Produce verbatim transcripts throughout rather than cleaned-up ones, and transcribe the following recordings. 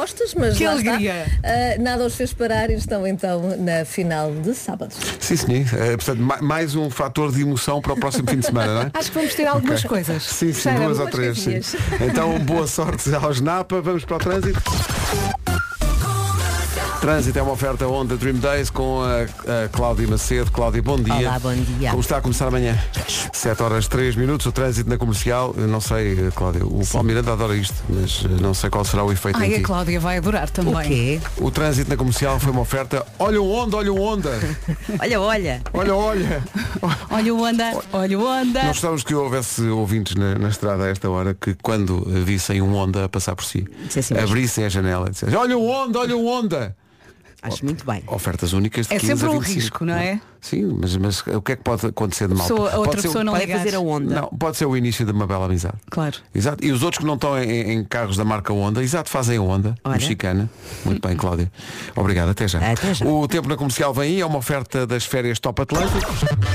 postas, mas que lá alegria. está. Uh, nada os fez parar e estão então na final de sábado. Sim, sim. É, portanto, mais um fator de emoção para o próximo fim de semana, não é? Acho que vamos ter algumas okay. coisas. Sim, sim, duas ou três. Sim. Então, boa sorte aos Napa. Vamos para o trânsito. Trânsito é uma oferta Honda Dream Days com a, a Cláudia Macedo. Cláudia, bom dia. Olá, bom dia. Como está a começar amanhã? sete horas três minutos, o trânsito na comercial. Eu não sei, Cláudia, o Paulo Miranda adora isto, mas não sei qual será o efeito Ai, em ti. a Cláudia vai adorar também. O quê? O trânsito na comercial foi uma oferta. Olha o Honda, olha o Honda. Olha, olha. Olha, olha. Olha o Honda, olha o Honda. Nós gostávamos que houvesse ouvintes na, na estrada a esta hora que quando vissem um Honda a passar por si, assim abrissem a janela e dissessem, olha o Honda, olha o Honda. Acho muito bem. Ofertas únicas de é quinze sempre a um vinte e cinco. risco, não é? Sim, mas, mas o que é que pode acontecer de mal? Pessoa, a outra pode pessoa ser, não pode ligar. fazer a onda. Não, pode ser o início de uma bela amizade. Claro. Exato. E os outros que não estão em, em carros da marca Honda, exato, fazem a Honda, Olha. mexicana. Muito bem, Cláudia. Obrigado, até já. Até já. O tempo na comercial vem aí, é uma oferta das férias Top Atlântico.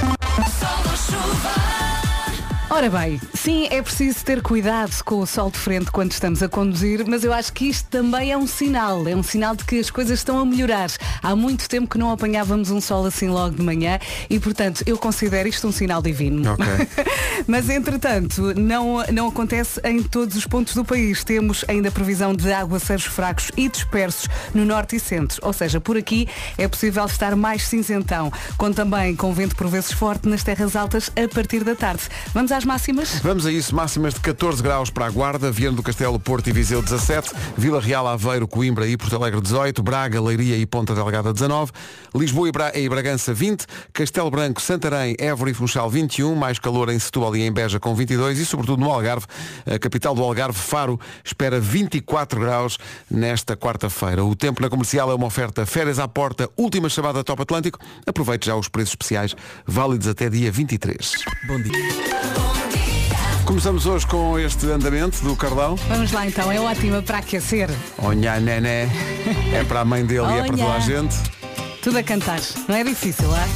Ora bem, sim, é preciso ter cuidado com o sol de frente quando estamos a conduzir, mas eu acho que isto também é um sinal, é um sinal de que as coisas estão a melhorar. Há muito tempo que não apanhávamos um sol assim logo de manhã e, portanto, eu considero isto um sinal divino. Okay. Mas, entretanto, não, não acontece em todos os pontos do país. Temos ainda previsão de aguaceiros fracos e dispersos no norte e centro, ou seja, por aqui é possível estar mais cinzentão, com também com vento por vezes forte nas terras altas a partir da tarde. Vamos às máximas? Vamos a isso, máximas de catorze graus para a Guarda, Viana do Castelo, Porto e Viseu dezassete, Vila Real, Aveiro, Coimbra e Porto Alegre dezoito, Braga, Leiria e Ponta Delgada dezanove, Lisboa e, Bra e Bragança vinte, Castelo Branco, Santarém, Évora e Funchal vinte e um, mais calor em Setúbal e em Beja com vinte e dois e sobretudo no Algarve, a capital do Algarve, Faro, espera vinte e quatro graus nesta quarta-feira. O tempo na comercial é uma oferta férias à porta, última chamada Top Atlântico. Aproveite já os preços especiais, válidos até dia vinte e três. Bom dia. Começamos hoje com este andamento do Carlão. Vamos lá então, é ótima para aquecer. Onha nené, é para a mãe dele e é para toda a gente. Tudo a cantar, não é difícil, é?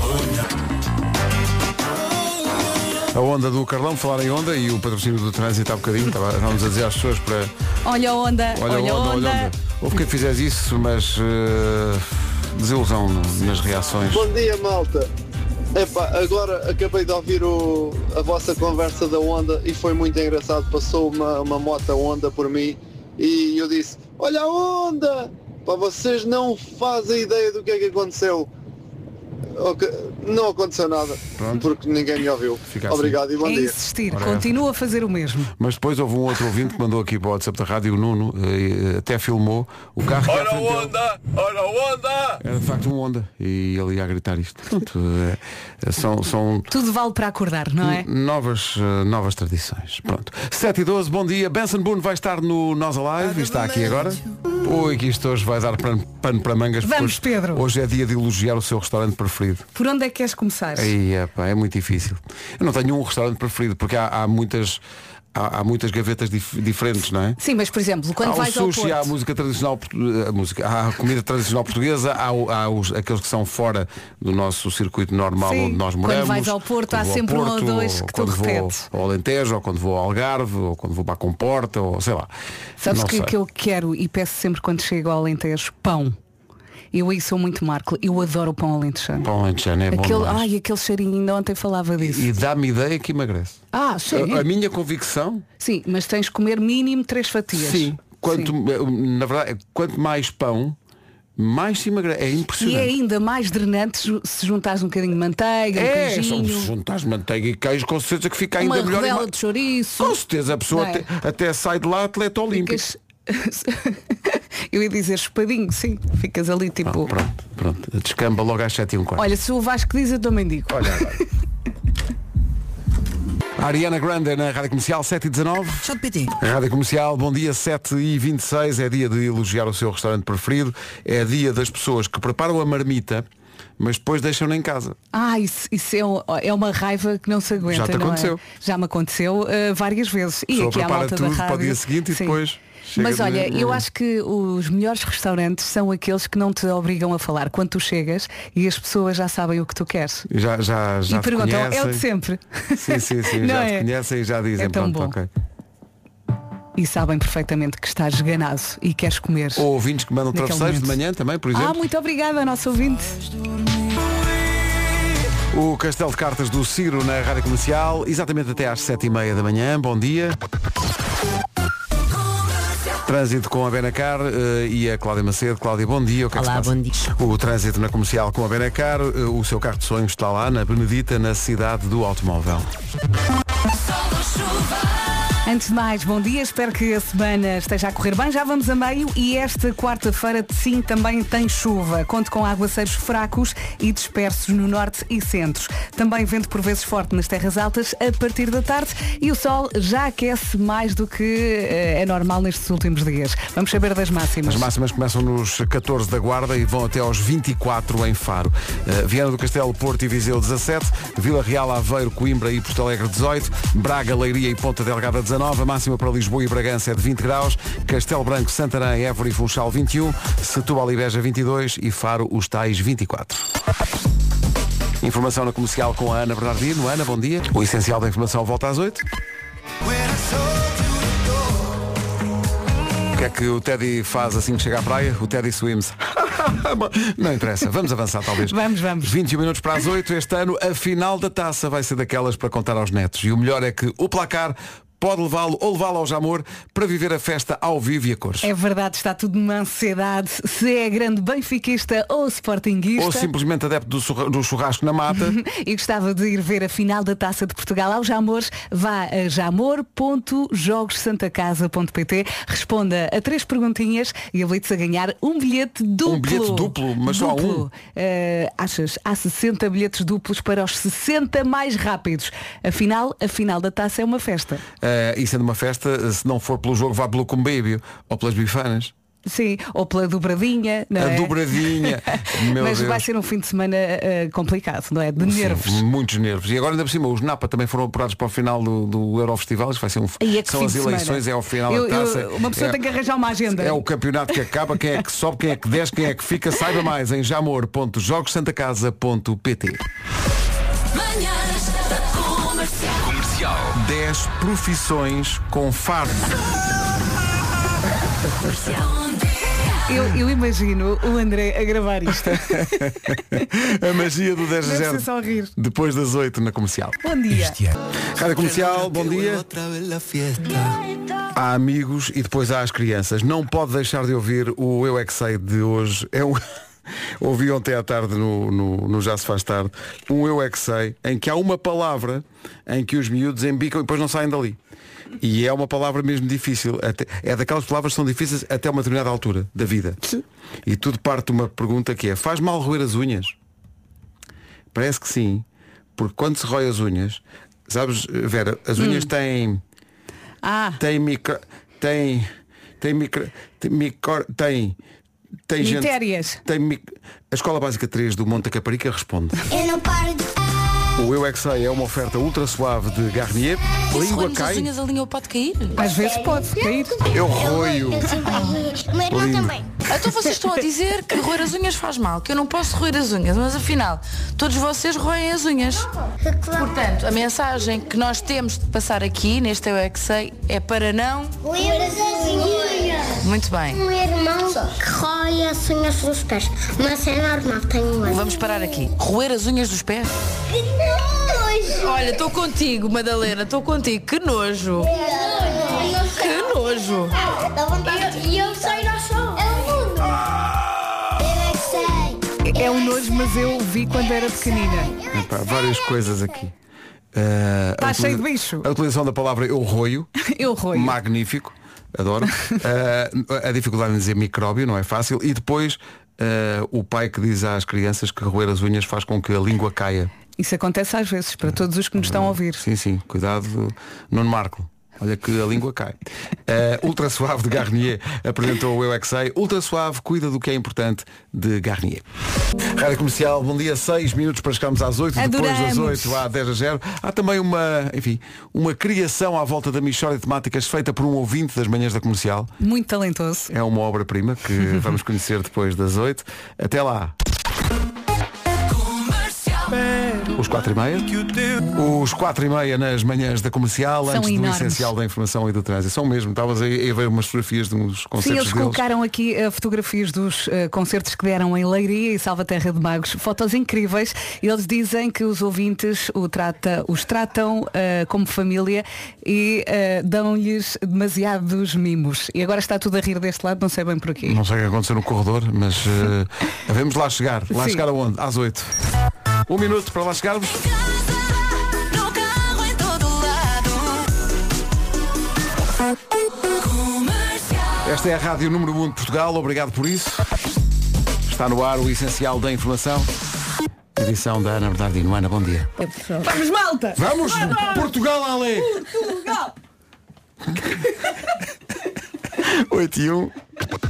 A onda do Carlão, falar em onda e o patrocínio do trânsito há bocadinho, estávamos a dizer às pessoas para... Olha a onda, olha, olha a onda, onda. onda. Houve quem fizesse isso, mas uh, desilusão nas reações. Bom dia, malta. Epá, agora acabei de ouvir o, a vossa conversa da Honda e foi muito engraçado. Passou uma, uma moto Honda por mim e eu disse, olha a Honda! Pá, vocês não fazem ideia do que é que aconteceu. Okay. Não aconteceu nada. Pronto. Porque ninguém me ouviu. Fica Obrigado assim. E bom é dia. Insistir, Ora, continua a fazer o mesmo. Mas depois houve um outro ouvinte que mandou aqui para o WhatsApp da rádio, o Nuno, até filmou o carro. Olha a Honda! Olha a Honda! Era de facto um Honda e ele ia a gritar isto. Pronto, é, são, são tudo vale para acordar, não é? Novas, novas tradições. Pronto. sete e doze, bom dia. Benson Boone vai estar no Nós Alive e está aqui agora. Oi, que isto hoje vai dar pano, pano para mangas. Vamos, hoje, Pedro. Hoje é dia de elogiar o seu restaurante preferido. Por onde é que queres começar? Aí, epa, é muito difícil. Eu não tenho um restaurante preferido porque há, há muitas há, há muitas gavetas dif diferentes, não é? Sim, mas por exemplo, quando há vais o sushi, ao Porto... há a música tradicional, a música, há a comida tradicional portuguesa, há, há os, aqueles que são fora do nosso circuito normal. Sim, onde nós moramos. Quando vais ao Porto há sempre Porto, um ou dois que tu repetes. Ou ao Alentejo, ou quando vou ao Algarve, ou quando vou para a Comporta, ou sei lá. Sabes que, sei. que eu quero e peço sempre quando chego ao Alentejo? Pão. Eu aí sou muito Marco, eu adoro o pão alentejano. Pão alentejano é bom aquele, demais. Ai, aquele cheirinho, ainda ontem falava disso. E, e dá-me ideia que emagrece. Ah, sim. A, a minha convicção... Sim, mas tens de comer mínimo três fatias. Sim, quanto, sim. Na verdade, quanto mais pão, mais se emagrece. É impressionante. E é ainda mais drenante se juntares um bocadinho de manteiga, é, um queijinho. Se juntares manteiga e queijo, com certeza que fica ainda uma melhor. Uma rodela de chouriço. Com certeza, a pessoa é? até, até sai de lá atleta olímpico. Ficas... Eu ia dizer espadinho, sim. Ficas ali tipo... Ah, pronto, pronto. Descamba logo às sete e um quarto. Olha, se o Vasco diz, eu também digo. Olha agora. A Ariana Grande na Rádio Comercial sete e dezanove. Rádio Comercial, bom dia, sete e vinte e seis. É dia de elogiar o seu restaurante preferido. É dia das pessoas que preparam a marmita, mas depois deixam-na em casa. Ah, isso, isso é, um, é uma raiva que não se aguenta. Já te não aconteceu? É? Já me aconteceu uh, várias vezes. E aqui à malta tudo da rádio. para o dia seguinte Sim. e depois... Mas olha, de... eu acho que os melhores restaurantes são aqueles que não te obrigam a falar. Quando tu chegas e as pessoas já sabem o que tu queres. Já, já, já e perguntam, conhecem. é o de sempre. Sim, sim, sim. Não já é? te conhecem e já dizem, é tão pronto, bom. ok. e sabem perfeitamente que estás esganado e queres comer. Ou ouvintes que mandam naquele travesseiros de momento. manhã também, por exemplo. Ah, muito obrigada, nosso ouvinte. O Castelo de Cartas do Ciro na Rádio Comercial, exatamente até às sete e meia da manhã. Bom dia. Trânsito com a Benacar uh, e a Cláudia Macedo. Cláudia, bom dia. O que é que Olá, se passa? bom dia. O trânsito na Comercial com a Benacar. Uh, o seu carro de sonhos está lá na Benedita, na cidade do automóvel. Antes de mais, bom dia, espero que a semana esteja a correr bem. Já vamos a meio e esta quarta-feira, sim, também tem chuva. Conto com aguaceiros fracos e dispersos no norte e centros. Também vento por vezes forte nas terras altas a partir da tarde e o sol já aquece mais do que uh, é normal nestes últimos dias. Vamos saber das máximas. As máximas começam nos catorze da Guarda e vão até aos vinte e quatro em Faro. Uh, Viana do Castelo, Porto e Viseu dezassete, Vila Real, Aveiro, Coimbra e Porto Alegre dezoito, Braga, Leiria e Ponta Delgada dezanove, a máxima para Lisboa e Bragança é de vinte graus, Castelo Branco, Santarém, Évora e Funchal vinte e um, Setúbal e Beja vinte e dois e Faro os tais vinte e quatro. Informação na Comercial com a Ana Bernardino. Ana, bom dia. O essencial da informação volta às oito. O que é que o Teddy faz assim que chega à praia? O Teddy swims. Não interessa, vamos avançar talvez. Vamos, vamos. vinte e um minutos para as oito. Este ano a final da taça vai ser daquelas para contar aos netos. E o melhor é que o placar pode levá-lo ou levá-lo ao Jamor para viver a festa ao vivo e a cores. É verdade, está tudo numa ansiedade. Se é grande benfiquista ou sportinguista. Ou simplesmente adepto do, churra- do churrasco na mata. E gostava de ir ver a final da Taça de Portugal ao Jamor, vá a jamor ponto jogos santa casa ponto pt, responda a três perguntinhas e habilite-se a ganhar um bilhete duplo. Um bilhete duplo, mas só há um. Uh, achas? Há sessenta bilhetes duplos para os sessenta mais rápidos. Afinal, a final da Taça é uma festa. Uh, e sendo uma festa, se não for pelo jogo, vá pelo combébio ou pelas bifanas. Sim, ou pela dobradinha, não A é? dobradinha. Meu Mas Deus. vai ser um fim de semana uh, complicado, não é? De nervos. Sim, muitos nervos. E agora ainda por cima, os Napa também foram apurados para o final do, do Eurofestival. Isto vai ser um Aí é que São fim as de eleições, semana. é ao final Eu- da taça. eu- uma pessoa é, tem que arranjar uma agenda. É o campeonato que acaba, quem é que sobe, quem é que desce, quem é que fica. Saiba mais em jamor ponto jogos santa casa ponto pt. dez profissões com fardo. Eu, eu imagino o André a gravar isto. A magia do dez a Deve zero. ser só rir. Depois das oito na Comercial. Bom dia. Rádio Comercial, bom dia. Há amigos e depois há as crianças. Não pode deixar de ouvir o Eu É Que Sei de hoje. É um... Ouvi ontem à tarde no, no, no Já Se Faz Tarde um Eu É Que Sei em que há uma palavra em que os miúdos embicam e depois não saem dali. E é uma palavra mesmo difícil. Até, é daquelas palavras que são difíceis até uma determinada altura da vida. E tudo parte de uma pergunta que é: faz mal roer as unhas? Parece que sim, porque quando se rói as unhas, sabes, Vera, as unhas Hum. têm Ah, têm micro têm tem micro tem micro tem tem gente Mitérias. tem mic... A Escola Básica três do Monte da Caparica responde. Eu não paro de... O Eu É Que Sei é uma oferta ultra suave de Garnier. Língua as cai. unhas, a linha pode cair? às vezes pode cair. Eu roio. Eu sinto as unhas. O meu irmão Lindo. também. Então vocês estão a dizer que roer as unhas faz mal, que eu não posso roer as unhas, mas afinal, todos vocês roem as unhas. Portanto, a mensagem que nós temos de passar aqui, neste Eu É Que Sei, é para não... Roer as unhas. Muito bem. O meu irmão que rói as unhas dos pés. Mas é normal, tenho mais. Vamos parar aqui. Roer as unhas dos pés? Que nojo. Olha, estou contigo, Madalena, estou contigo. Que nojo. Que nojo. Dá vontade. E eu saio na chão. É o mundo. Eu é que sei. É um nojo, mas eu vi quando era pequenina. Epá, várias coisas aqui. Uh, Está a cheio de utiliza- bicho. A utilização da palavra eu roio. Eu roio. Magnífico. Adoro. Uh, a dificuldade em dizer micróbio não é fácil. E depois uh, o pai que diz às crianças que roer as unhas faz com que a língua caia. Isso acontece às vezes, para todos os que nos estão a ouvir. Sim, sim. Cuidado, Nuno Marco. Olha que a língua cai. Uh, Ultra Suave de Garnier apresentou o Eu É Que Sei. Ultra Suave cuida do que é importante de Garnier. Rádio Comercial, bom dia, seis minutos para chegarmos às oito. Depois das Adoramos. oito há dez a zero. Há também uma, enfim, uma criação à volta da Michória de Temáticas feita por um ouvinte das manhãs da Comercial. Muito talentoso. É uma obra-prima que vamos conhecer depois das oito. Até lá. Os quatro e meia. Os quatro e meia nas manhãs da Comercial, São antes enormes. do essencial da informação e do trânsito. São mesmo. Estavas aí a ver umas fotografias de uns Sim, concertos eles deles. colocaram aqui uh, fotografias dos uh, concertos que deram em Leiria e Salvaterra de Magos. Fotos incríveis. Eles dizem que os ouvintes o trata, os tratam uh, como família e uh, dão-lhes demasiados mimos. E agora está tudo a rir deste lado, não sei bem porquê. Não sei o que aconteceu no corredor, mas uh, vamos lá chegar. Lá Sim. chegar aonde? Às oito. Um minuto para lá chegarmos. Esta é a Rádio Número um de Portugal. Obrigado por isso. Está no ar o essencial da informação. Edição da Ana Bernardino. Ana, bom dia. Vamos, malta! Vamos! Portugal, Ale! Portugal! oito e um.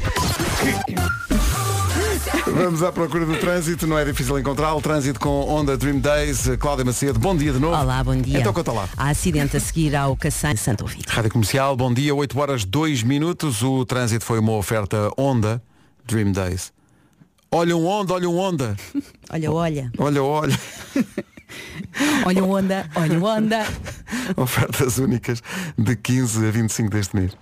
Vamos à procura do trânsito, não é difícil encontrá-lo. Trânsito com Honda Dream Days. Cláudia Macedo, bom dia de novo. Olá, bom dia. Então conta lá. Há acidente a seguir ao Cacém de Santo Ovídio. Rádio Comercial, bom dia, oito horas dois minutos. O trânsito foi uma oferta Honda Dream Days. Olha um Honda, olha um Honda. Olha, olha. Olha, olha. Olha o onda, olha o onda. Ofertas únicas de quinze a vinte e cinco deste mês.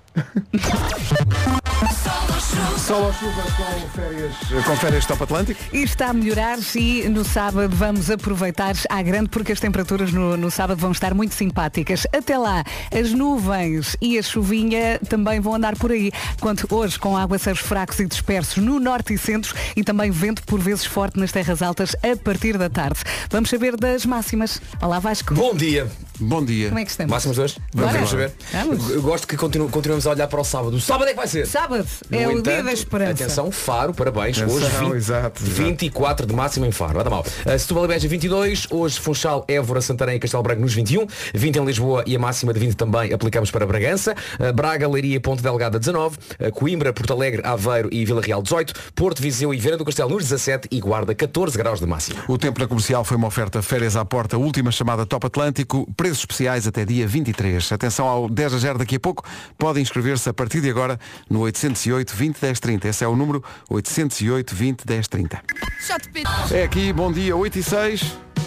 Sol ou chuvas com férias, com férias Top Atlântico? E está a melhorar e no sábado vamos aproveitar à grande porque as temperaturas no, no sábado vão estar muito simpáticas. Até lá, as nuvens e a chuvinha também vão andar por aí. Quanto hoje com aguaceiros fracos e dispersos no norte e centro e também vento por vezes forte nas terras altas a partir da tarde. Vamos saber das máximas. Olá, Vasco. Bom dia. Bom dia. Como é que estamos? Máximos dois? Vamos Vamos embora. saber. Vamos. Eu gosto que continu, continuemos a olhar para o sábado. O sábado é que vai ser. Sábado No é o entanto, dia da esperança. Atenção, Faro, parabéns. Atenção, hoje vinte, exato, exato. vinte e quatro de máxima em Faro. Nada mal. Uh, Setúbal e Beja vinte e dois. Hoje Funchal, Évora, Santarém e Castelo Branco nos vinte e um. vinte em Lisboa e a máxima de vinte também aplicamos para Bragança. Uh, Braga, Leiria e Ponte Delgada dezanove. Uh, Coimbra, Porto Alegre, Aveiro e Vila Real dezoito. Porto, Viseu e Viana do Castelo nos dezassete e Guarda catorze graus de máxima. O tempo na Comercial foi uma oferta férias à porta, última chamada Top Atlântico, preços especiais até dia vinte e três. Atenção ao dez a zero daqui a pouco, pode inscrever-se a partir de agora no oitocentos e oito, vinte, dez, trinta. Esse é o número oitocentos e oito, vinte, dez, trinta. É aqui, bom dia, oito e seis.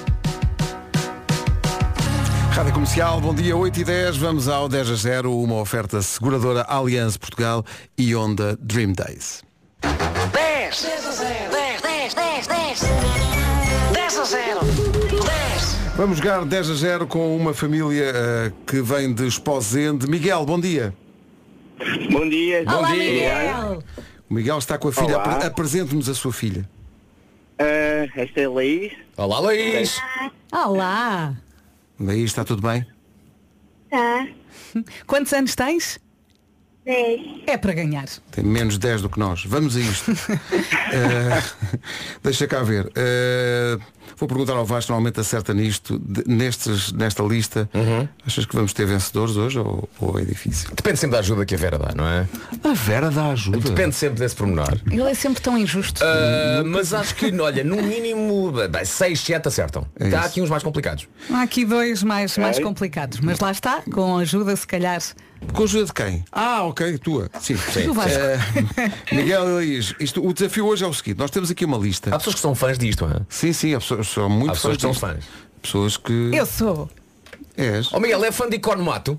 Rádio Comercial, bom dia, oito e dez. Vamos ao dez a zero, uma oferta seguradora Allianz Portugal e Honda Dream Days. dez, dez a zero, dez, dez, dez, dez, dez a zero, dez. Vamos jogar dez a zero com uma família uh, que vem de Esposende. Miguel, bom dia. Bom dia. Olá, Bom dia. Miguel. O Miguel está com a filha. Olá. Apre- Apresente-nos a sua filha. Uh, esta é a Laís. Olá, Luís. Olá. Daí está tudo bem? Tá. Quantos anos tens? dez. É para ganhar. Tem menos dez do que nós. Vamos a isto. Uh, deixa cá ver. Uh, vou perguntar ao Vasco, normalmente acerta nisto, de, nestes, nesta lista. Uhum. Achas que vamos ter vencedores hoje ou, ou é difícil? Depende sempre da ajuda que a Vera dá, não é? A Vera dá ajuda. Depende sempre desse pormenor. Ele é sempre tão injusto. Uh, mas acho que, olha, no mínimo seis, sete acertam. É Há isso. aqui uns mais complicados. Há aqui dois mais, mais complicados, mas lá está, com ajuda se calhar. Com a ajuda de quem? Ah, ok, tua. Sim, sim. Do Vasco. Uh, Miguel e Laís, isto, o desafio hoje é o seguinte, nós temos aqui uma lista. Há pessoas que são fãs disto, não é? Sim, sim, há pessoas, são muito Há pessoas que são disto. fãs. Pessoas que. Eu sou. És. Ó Miguel, é fã de Icorno Mato?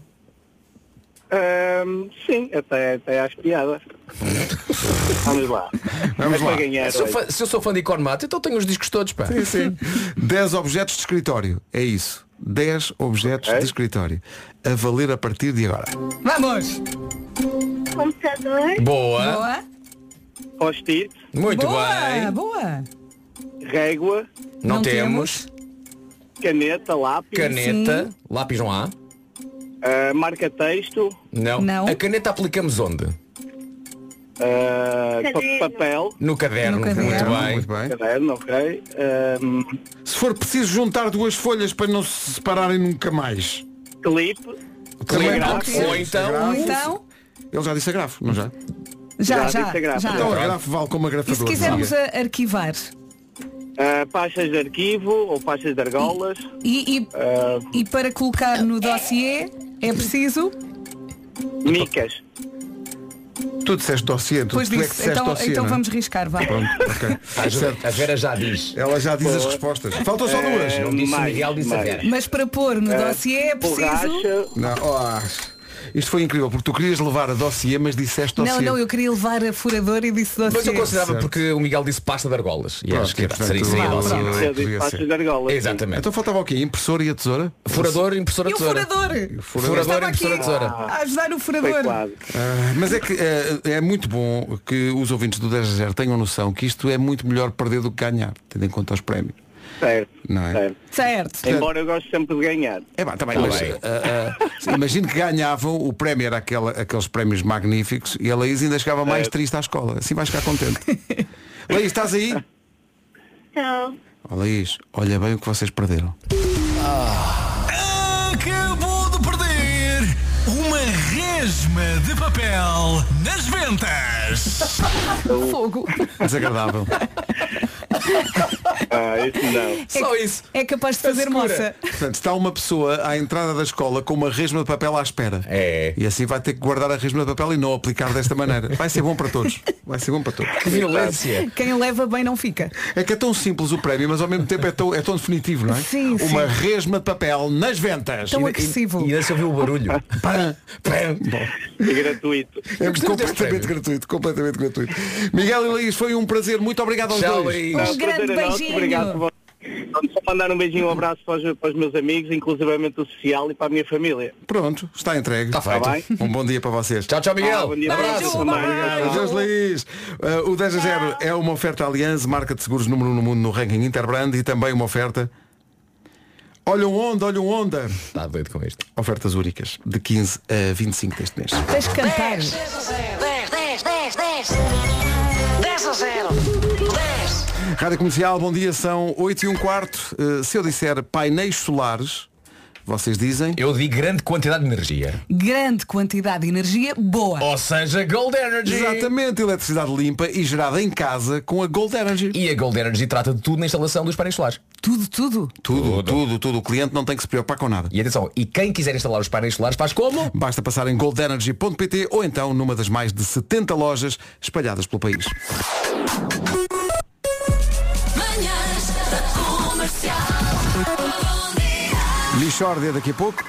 Um, sim, até, até às piadas. Vamos lá. Vamos é lá. para ganhar Se eu, hoje. fã- se eu sou fã de Icorno Mato, então tenho os discos todos, pá. Sim, sim. dez objetos de escritório. É isso. dez objetos Ok. de escritório. A valer a partir de agora. Vamos! Computador. Boa. Boa! Post-it, Muito boa! bem. Boa! régua, Não, Não temos. caneta, lápis, Caneta. Lápis não há. uh, marca-texto, Não. Não. A caneta aplicamos onde? uh, Caderno. pa- papel, No caderno. No caderno. Muito bem. Muito bem. caderno, ok. Um, Se for preciso juntar duas folhas para não se separarem nunca mais. clipe, Também Telegrafo. pode ser. Ou então. Ou então, Ele já disse agrafo, não já? já, Já já, disse a graça. já. Então agrafo vale como E se agrafador. quisermos diga. a- arquivar uh, pastas de arquivo ou pastas de argolas, e, e, uh, e para colocar no dossiê é preciso micas, Tu disseste dossiê, tu, Pois tu é que disse, disseste então, dossiê, então não é? vamos riscar, vá. Pronto, ok. A, a Vera já diz. Ela já diz as respostas. Faltam só duas. Não disse o mais, Miguel, disse a mais. Vera. Mas para pôr no dossiê é preciso... Borracha. Não, oh, isto foi incrível, porque tu querias levar a dossiê, mas disseste dossiê. Não, não, eu queria levar a furador e disse dossiê. Mas eu considerava Certo. porque o Miguel disse pasta de argolas. E Pronto, acho que portanto, seria, seria tu- dossiê, não é? Eu disse Devia pastas ser. de argola. Exatamente. Então faltava o quê? Impressora e a tesoura? Furador, impressora, E o tesoura. furador? Furador, Estava impressora, aqui tesoura. a ajudar o Foi furador. quase. Ah, mas é que é, é muito bom que os ouvintes do dez a zero tenham noção que isto é muito melhor perder do que ganhar, tendo em conta os prémios. Certo, Não é? certo. Certo. Embora eu goste sempre de ganhar. É bem, também, Tá mas bem. ah, ah, imagino que ganhavam, o prémio era aquela, aqueles prémios magníficos e a Laís ainda chegava mais Certo. triste à escola. Assim vais ficar contente. Laís, estás aí? Não. Oh, Laís, olha bem o que vocês perderam. Acabou de perder uma resma de papel nas ventas. Fogo. Desagradável. Ah, isso não. Só isso. É capaz de fazer Segura. moça. Portanto, está uma pessoa à entrada da escola com uma resma de papel à espera. É. E assim vai ter que guardar a resma de papel e não aplicar desta maneira. Vai ser bom para todos. Vai ser bom para todos. Que violência. Quem leva bem não fica. É que é tão simples o prémio, mas ao mesmo tempo é tão, é tão definitivo, não é? Sim, sim. Uma resma de papel nas ventas. Tão E- agressivo. E ainda se ouviu o barulho. Pã, pã. Bom, É gratuito. é gostei deste completamente prémio. gratuito, completamente gratuito. Miguel e Laís, foi um prazer. Muito obrigado aos Tchau, dois. Laís. Um Não, grande prazer é nosso. beijinho. Obrigado por vocês. Vamos só mandar um beijinho, um abraço para os, para os meus amigos, inclusivamente o social e para a minha família. Pronto, está entregue. Está feito. Tá bem? Um bom dia para vocês. Tchau, tchau, Miguel. Ah, bom dia. Abraço. Beijo, bye. Adeus, Laís. Uh, o dez a zero é uma oferta Allianz, marca de seguros número um no mundo no ranking Interbrand e também uma oferta. Olham onda, olham onda. Está doido com isto. Ofertas únicas de quinze a vinte e cinco deste mês. Tens que cantar. dez, dez, dez, dez. dez a zero. dez. Rádio Comercial, bom dia, são oito e um quarto. Uh, se eu disser painéis solares, vocês dizem? Eu digo grande quantidade de energia. Grande quantidade de energia boa. Ou seja, Gold Energy. Exatamente, eletricidade limpa e gerada em casa com a Gold Energy. E a Gold Energy trata de tudo na instalação dos painéis solares. Tudo, tudo. Tudo, tudo, tudo. O cliente não tem que se preocupar com nada. E atenção, e quem quiser instalar os painéis solares faz como? Basta passar em gold energy ponto pt ou então numa das mais de setenta lojas espalhadas pelo país. Michórdia daqui a pouco.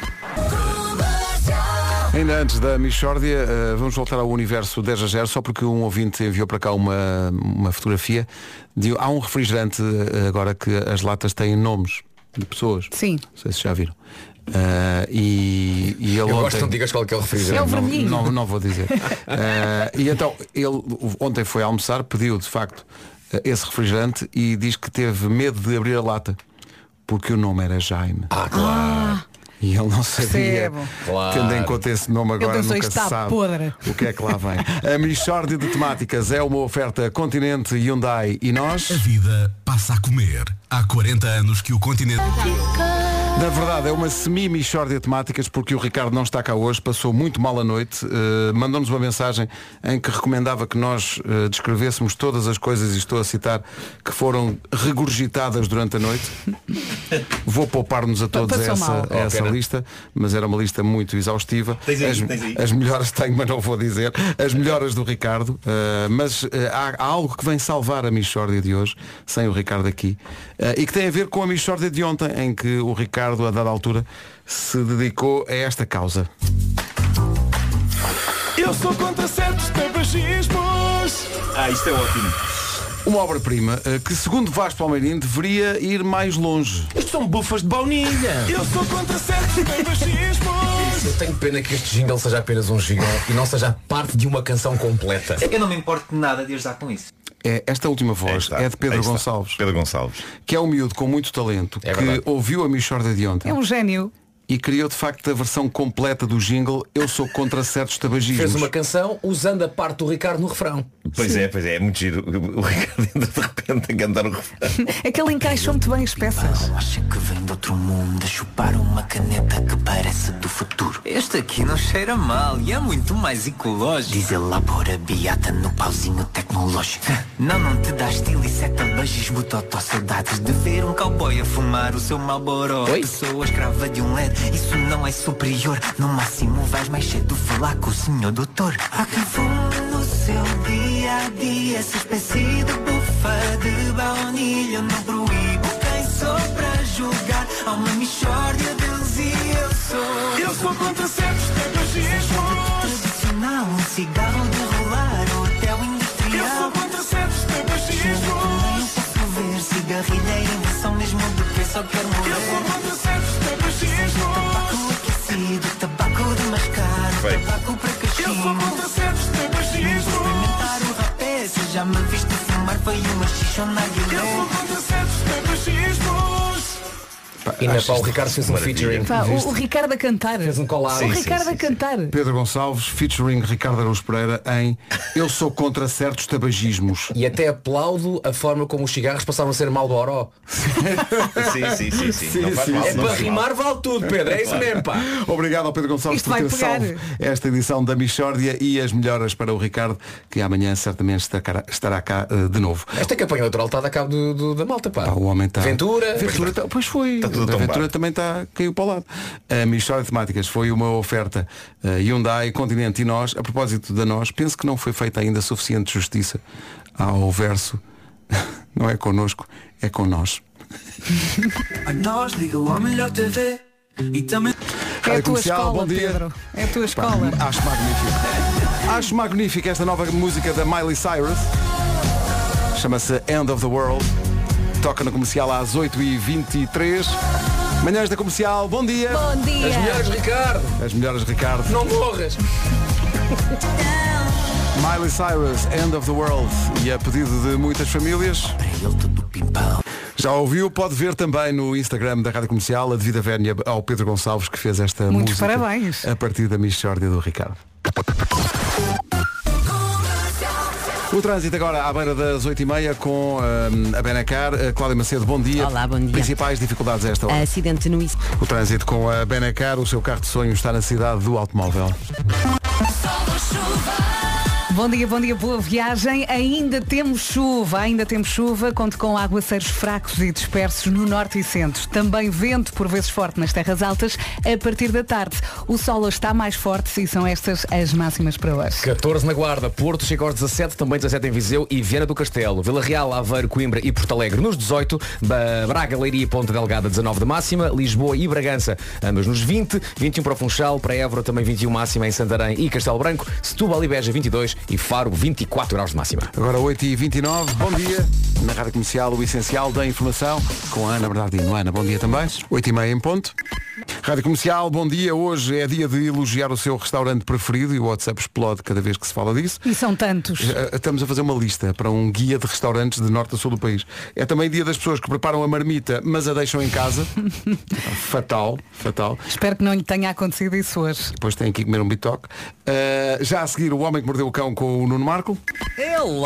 Ainda antes da Michórdia, uh, vamos voltar ao universo dez a zero, só porque um ouvinte enviou para cá uma, uma fotografia. De, há um refrigerante uh, agora que as latas têm nomes de pessoas. Sim. Não sei se já viram. Uh, e, e ele Eu ontem... gosto que não digas qual que é o refrigerante. É o não, vermelho. não, não vou dizer. Uh, e então, ele ontem foi almoçar, pediu de facto uh, esse refrigerante e diz que teve medo de abrir a lata porque o nome era Jaime. Ah, claro. E ele não sabia, Percebo. Claro. tendo em conta esse nome agora pensou, nunca isto se está sabe podre. o que é que lá vem. A Michórdia de Temáticas é uma oferta Continente, Hyundai e nós. A vida passa a comer. Há quarenta anos que o continente... Na verdade é uma semi-Michórdia de Temáticas porque o Ricardo não está cá hoje, passou muito mal a noite, uh, mandou-nos uma mensagem em que recomendava que nós uh, descrevêssemos todas as coisas, e estou a citar, que foram regurgitadas durante a noite. Vou poupar-nos a todos Passou essa, mal. essa Oh, pena. lista, mas era uma lista muito exaustiva. Tens aí, as, tens aí. as melhores tenho, mas não vou dizer. As melhores do Ricardo. uh, mas uh, há, há algo que vem salvar a Michórdia de hoje, sem o Ricardo aqui, uh, e que tem a ver com a Michórdia de ontem, em que o Ricardo, a dada altura, se dedicou a esta causa. Eu sou contra certos tabagismos. Ah, isto é ótimo. Uma obra-prima uh, que, segundo Vasco Palmeirinho, deveria ir mais longe. Isto são bufas de baunilha. Eu sou contra certos tabagismos. Eu tenho pena que este jingle seja apenas um jingle e não seja parte de uma canção completa. Eu não me importo nada de ajudar com isso. É, esta última voz Aí está, é de Pedro aí está. Gonçalves, Pedro Gonçalves. que é um miúdo com muito talento, É que verdade. ouviu a Michórdia de ontem É um gênio. e criou de facto a versão completa do jingle Eu Sou Contra Certos Tabagismos. Fez uma canção usando a parte do Ricardo no refrão. Pois é, pois é, é muito giro. O Ricardo ainda de repente a cantar o refrão. É que ele encaixa muito bem as peças. Acha que vem de outro mundo a chupar uma caneta que parece do futuro. Este aqui não cheira mal e é muito mais ecológico. Diz ele lá pôr a beata no pauzinho tecnológico. Não, não te dá estilo, isso é tabagismo totó. Saudades de ver um cowboy a fumar o seu Marlboro. Oi? Pessoa escrava de um L E D, isso não é superior. No máximo vais mais cedo falar com o senhor doutor. Há quem fume no seu dia a dia, essa espécie de buffet de baunilha. Eu não proíbo quem sou pra julgar. Há uma mixórdia deles e eu sou. Eu sou contra certos tabagismos. Tradicional, um cigarro de rolar ou até o industrial. Eu sou contra certos tabagismos. Cigarrilha é invenção mesmo do que só quero morrer. Eu sou contra certos tabagismos. Tabaco aquecido, tabaco de mascar, tabaco para cachimbo. Eu sou contra certos tabagismos. Experimentar o rapé, se já me viste fumar foi uma xixona aguilé. Eu sou contra certos tabagismos. E na Paulo Ricardo fez um featuring. Pá, o, o Ricardo a cantar. Fez um collab. O Sim, Ricardo sim, sim, a cantar. Pedro Gonçalves, featuring Ricardo Araújo Pereira em Eu sou contra certos tabagismos. E até aplaudo a forma como os cigarros passaram a ser Marlboro. Sim, sim, sim, sim. Não faz sim, mal, É não para faz rimar mal. vale tudo, Pedro. É isso mesmo, pá. Obrigado ao Pedro Gonçalves Isto por vai ter pegar. salvo esta edição da Michórdia e as melhoras para o Ricardo, que amanhã certamente estará, estará cá uh, de novo. Esta campanha eleitoral está a dar cabo do, do- da malta, pá. Pá, o homem está. Ventura. Ventura tá- Pois foi. Está tudo a tombado. Ventura também está caiu para o lado. A Michórdia de Temáticas foi uma oferta uh, Hyundai, Continente e Nós. A propósito da Nós, penso que não foi feita ainda suficiente justiça ao verso. Não é connosco, é com nós. A nós liga o melhor T V e também. É a Rádio tua Comercial, escola, bom dia. Pedro. É a tua Pá, escola. acho magnífico. Acho magnífica esta nova música da Miley Cyrus. Chama-se End of the World. Toca na Comercial às oito e vinte e três. Manhãs da Comercial, bom dia. Bom dia. As melhores, Ricardo. As melhores, Ricardo. Não morras. Miley Cyrus, End of the World. E a pedido de muitas famílias. Já ouviu? Pode ver também no Instagram da Rádio Comercial a devida vénia ao Pedro Gonçalves, que fez esta Muitos música parabéns. a partir da Michórdia do Ricardo. O trânsito agora à beira das oito e meia com hum, a Benacar. Uh, Cláudia Macedo, bom dia. Olá, bom dia. Principais dificuldades a esta hora. Acidente no Is- O trânsito com a Benacar, o seu carro de sonho está na cidade do automóvel. Bom dia, bom dia, boa viagem. Ainda temos chuva, ainda temos chuva. Conto com aguaceiros fracos e dispersos no norte e centro. Também vento, por vezes forte, nas terras altas, a partir da tarde. O sol está mais forte e são estas as máximas para hoje. catorze na Guarda, Porto chega aos dezassete, também dezassete em Viseu e Viana do Castelo. Vila Real, Aveiro, Coimbra e Porto Alegre nos dezoito. Ba- Braga, Leiria e Ponta Delgada dezanove de máxima. Lisboa e Bragança ambas nos vinte. vinte e um para o Funchal, para Évora também vinte e um máxima em Santarém e Castelo Branco. Setúbal e Beja vinte e dois e Faro vinte e quatro graus de máxima. Agora oito e vinte e nove, bom dia. Na Rádio Comercial, o essencial da informação com a Ana Bernardino. Ana, bom dia também. oito e meia em ponto. Rádio Comercial, bom dia. Hoje é dia de elogiar o seu restaurante preferido e o WhatsApp explode cada vez que se fala disso. E são tantos. Eh, Estamos a fazer uma lista para um guia de restaurantes de norte a sul do país. É também dia das pessoas que preparam a marmita, mas a deixam em casa. Fatal, fatal. Espero que não lhe tenha acontecido isso hoje. Depois tem que ir comer um bitoque. Eh, já a seguir, o Homem que Mordeu o Cão com o Nuno Marco. Eu!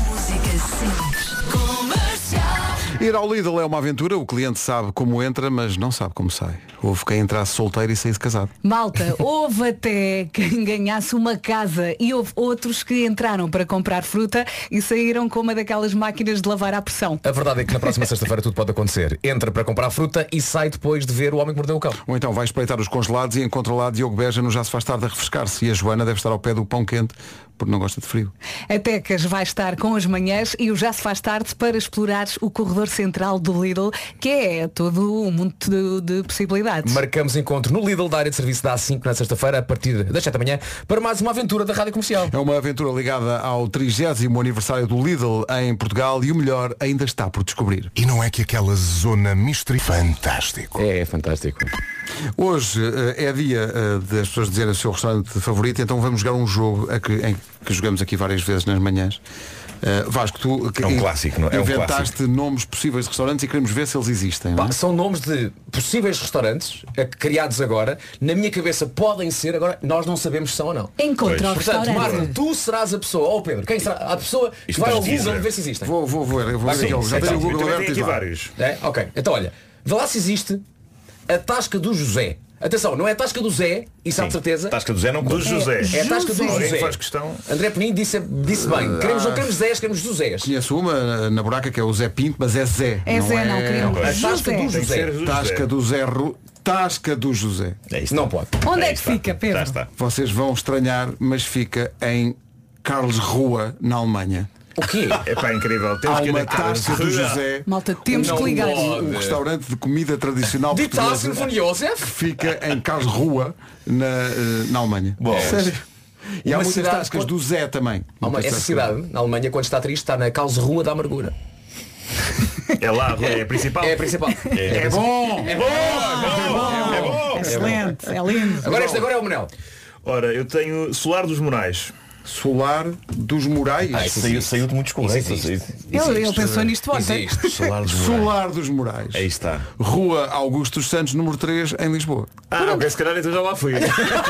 Ir ao Lidl é uma aventura, o cliente sabe como entra, mas não sabe como sai. Houve quem entrasse solteiro e saísse casado. Malta, houve até quem ganhasse uma casa e houve outros que entraram para comprar fruta e saíram com uma daquelas máquinas de lavar à pressão. A verdade é que na próxima sexta-feira tudo pode acontecer. Entra para comprar fruta e sai depois de ver o Homem que Mordeu o Cão. Ou então vai espreitar os congelados e encontra lá Diogo Beja no Já se faz tarde a refrescar-se. E a Joana deve estar ao pé do pão quente porque não gosta de frio. A Tecas vai estar com as manhãs e o Já se faz tarde para explorar o corredor central do Lidl, que é todo um mundo de, de possibilidades. Marcamos encontro no Lidl da área de serviço da A cinco na sexta-feira a partir das sete da manhã para mais uma aventura da Rádio Comercial. É uma aventura ligada ao trigésimo aniversário do Lidl em Portugal e o melhor ainda está por descobrir. E não é que aquela zona mystery fantástico. É fantástico. Hoje eh, é dia eh, das pessoas dizerem o seu restaurante favorito, então vamos jogar um jogo a que, em, que jogamos aqui várias vezes nas manhãs. Uh, Vasco, tu que É um clássico, não é? É um inventaste clássico. nomes possíveis de restaurantes e queremos ver se eles existem. Não é? Pá, são nomes de possíveis restaurantes eh, criados agora. Na minha cabeça podem ser, agora nós não sabemos se são ou não. Encontra o Portanto, restaurante. Marco, tu serás a pessoa, ou Pedro, quem será a pessoa que Isto vai ao faz Google teaser. ver se existem? Vou, vou, vou, eu vou Ah, ver sim, aquele. Já sim, tenho o sim. Google Eu também aberto e tenho aqui lá. vários. É? Ok. Então olha, vê lá se existe a Tasca do José. Atenção, não é a Tasca do Zé, isso há de Sim. certeza. Tasca do Zé não conta. Do José. É a Tasca do Alguém José. faz questão. André Penin disse, disse bem. Queremos, não queremos Zés, queremos Josés. Conheço uma na buraca que é o Zé Pinto, mas é Zé. É Zé, não queremos. A Tasca do Tem que José. ser José. Tasca do Zé Ru... Tasca do José. É isso. Não pode. Onde Aí é que está. fica, Pedro? Já está. Vocês vão estranhar, mas fica em Karlsruhe, na Alemanha. O quê? É pá, incrível. Há Temos que ir uma na taça do José. Malta, temos Não que ligar. pode. Um restaurante de comida tradicional Die portuguesa Tassen von Josef? que fica em Karlsruhe, na, eh, na Alemanha. Bom, Sério. E há Uma muitas cidade tascas com- do Zé também. Há uma- Muitas essa tascas. cidade, na Alemanha, quando está triste, está na Karlsruhe da amargura. É lá, é a principal. É a principal. É bom! É bom! É bom! É bom! Excelente, é lindo. Agora este agora é o Manel. Ora, eu tenho Solar dos Morais. Solar dos Morais. Ah, isso Saiu, saiu de muitos correios. Existe. Ele, ele pensou nisto ontem. Existe. Solar dos Morais. Solar dos Morais. Aí está. Rua Augusto dos Santos, número três, em Lisboa. Ah, ok, se calhar então já lá fui. Não,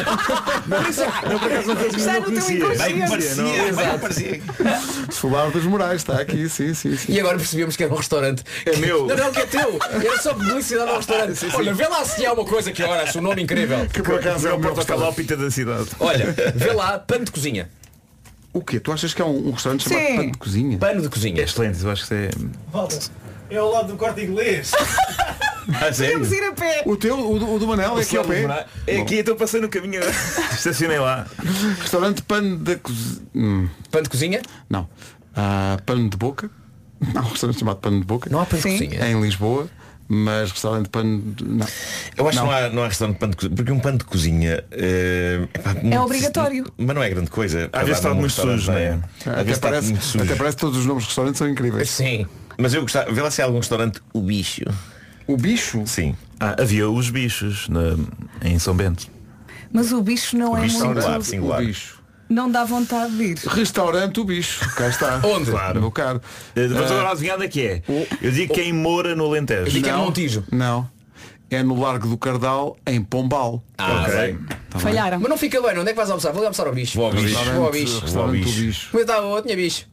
por acaso não fazia, Está não no teu conhecia. inconsciente. Bem parecia, não. Exato. Solar dos Morais, está aqui, sim, sim, sim. E agora percebemos que era um restaurante. É meu. Não, não, que é teu. Era só publicidade ao restaurante. Olha, vê lá se há uma coisa que olha, o nome incrível. Que por acaso é o meu Porta restaurante. Calópita da cidade. Olha, vê lá, pano de cozinha. O quê? Tu achas que é um, um restaurante chamado Sim. Pano de Cozinha? Pano de É cozinha. excelente, eu acho que é. É ao lado do Corte Inglês. Ah, sério? Vamos ir a pé. O teu, o do, o do Manel, é aqui ao pé. É aqui, então passei no caminho. Estacionei lá. Restaurante Pano de Cozinha. Hum, Pano de cozinha? não. Ah, Pano de Boca. Há um restaurante chamado Pano de Boca. Não há pano de Sim. cozinha. Em Lisboa. Mas restaurante Pano de... Não. Eu acho Não. que não há, não há restaurante de pano de cozinha. Porque um pano de cozinha eh, epá, muito- obrigatório. Mas não é grande coisa. Às vezes está muito sujo, não é? Às Até vezes está parece, muito sujo. até parece que todos os nomes de restaurantes são incríveis. Sim. Mas eu gostava. Vê lá se há algum restaurante o bicho. O bicho? Sim. Ah, havia os bichos na, em São Bento. Mas o bicho não O é bicho muito. singular, O singular. bicho. Não dá vontade de ir. Restaurante O Bicho. Cá está. Onde? Claro. Meu caro. Eh, Vamos Ah, agora adivinhar onde é que é. Eu digo que é em Moura, no Alentejo. Eu digo que é no Não. Montijo. Não. É no Largo do Cardal, em Pombal. Ah, Ok. bem. Falharam. Mas não fica bem, onde é que vais almoçar? Vou almoçar ao bicho. Vou ao bicho. Restaurante, Vou ao bicho. restaurante Vou ao O Bicho. Mas está bom, tinha bicho.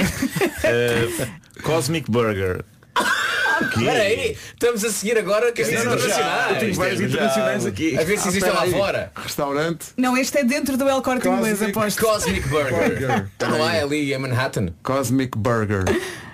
Eh, Cosmic Burger. Espera aí, estamos a seguir agora caminhos Não, não, já. internacionais. Eu tenho vários já- internacionais aqui. A ver se existem lá Espera aí. fora. Restaurante Não, este é dentro do El Corte Inglês, Cosmic- aposto. Cosmic Burger. Burger. Então não há ali em Manhattan. Cosmic Burger.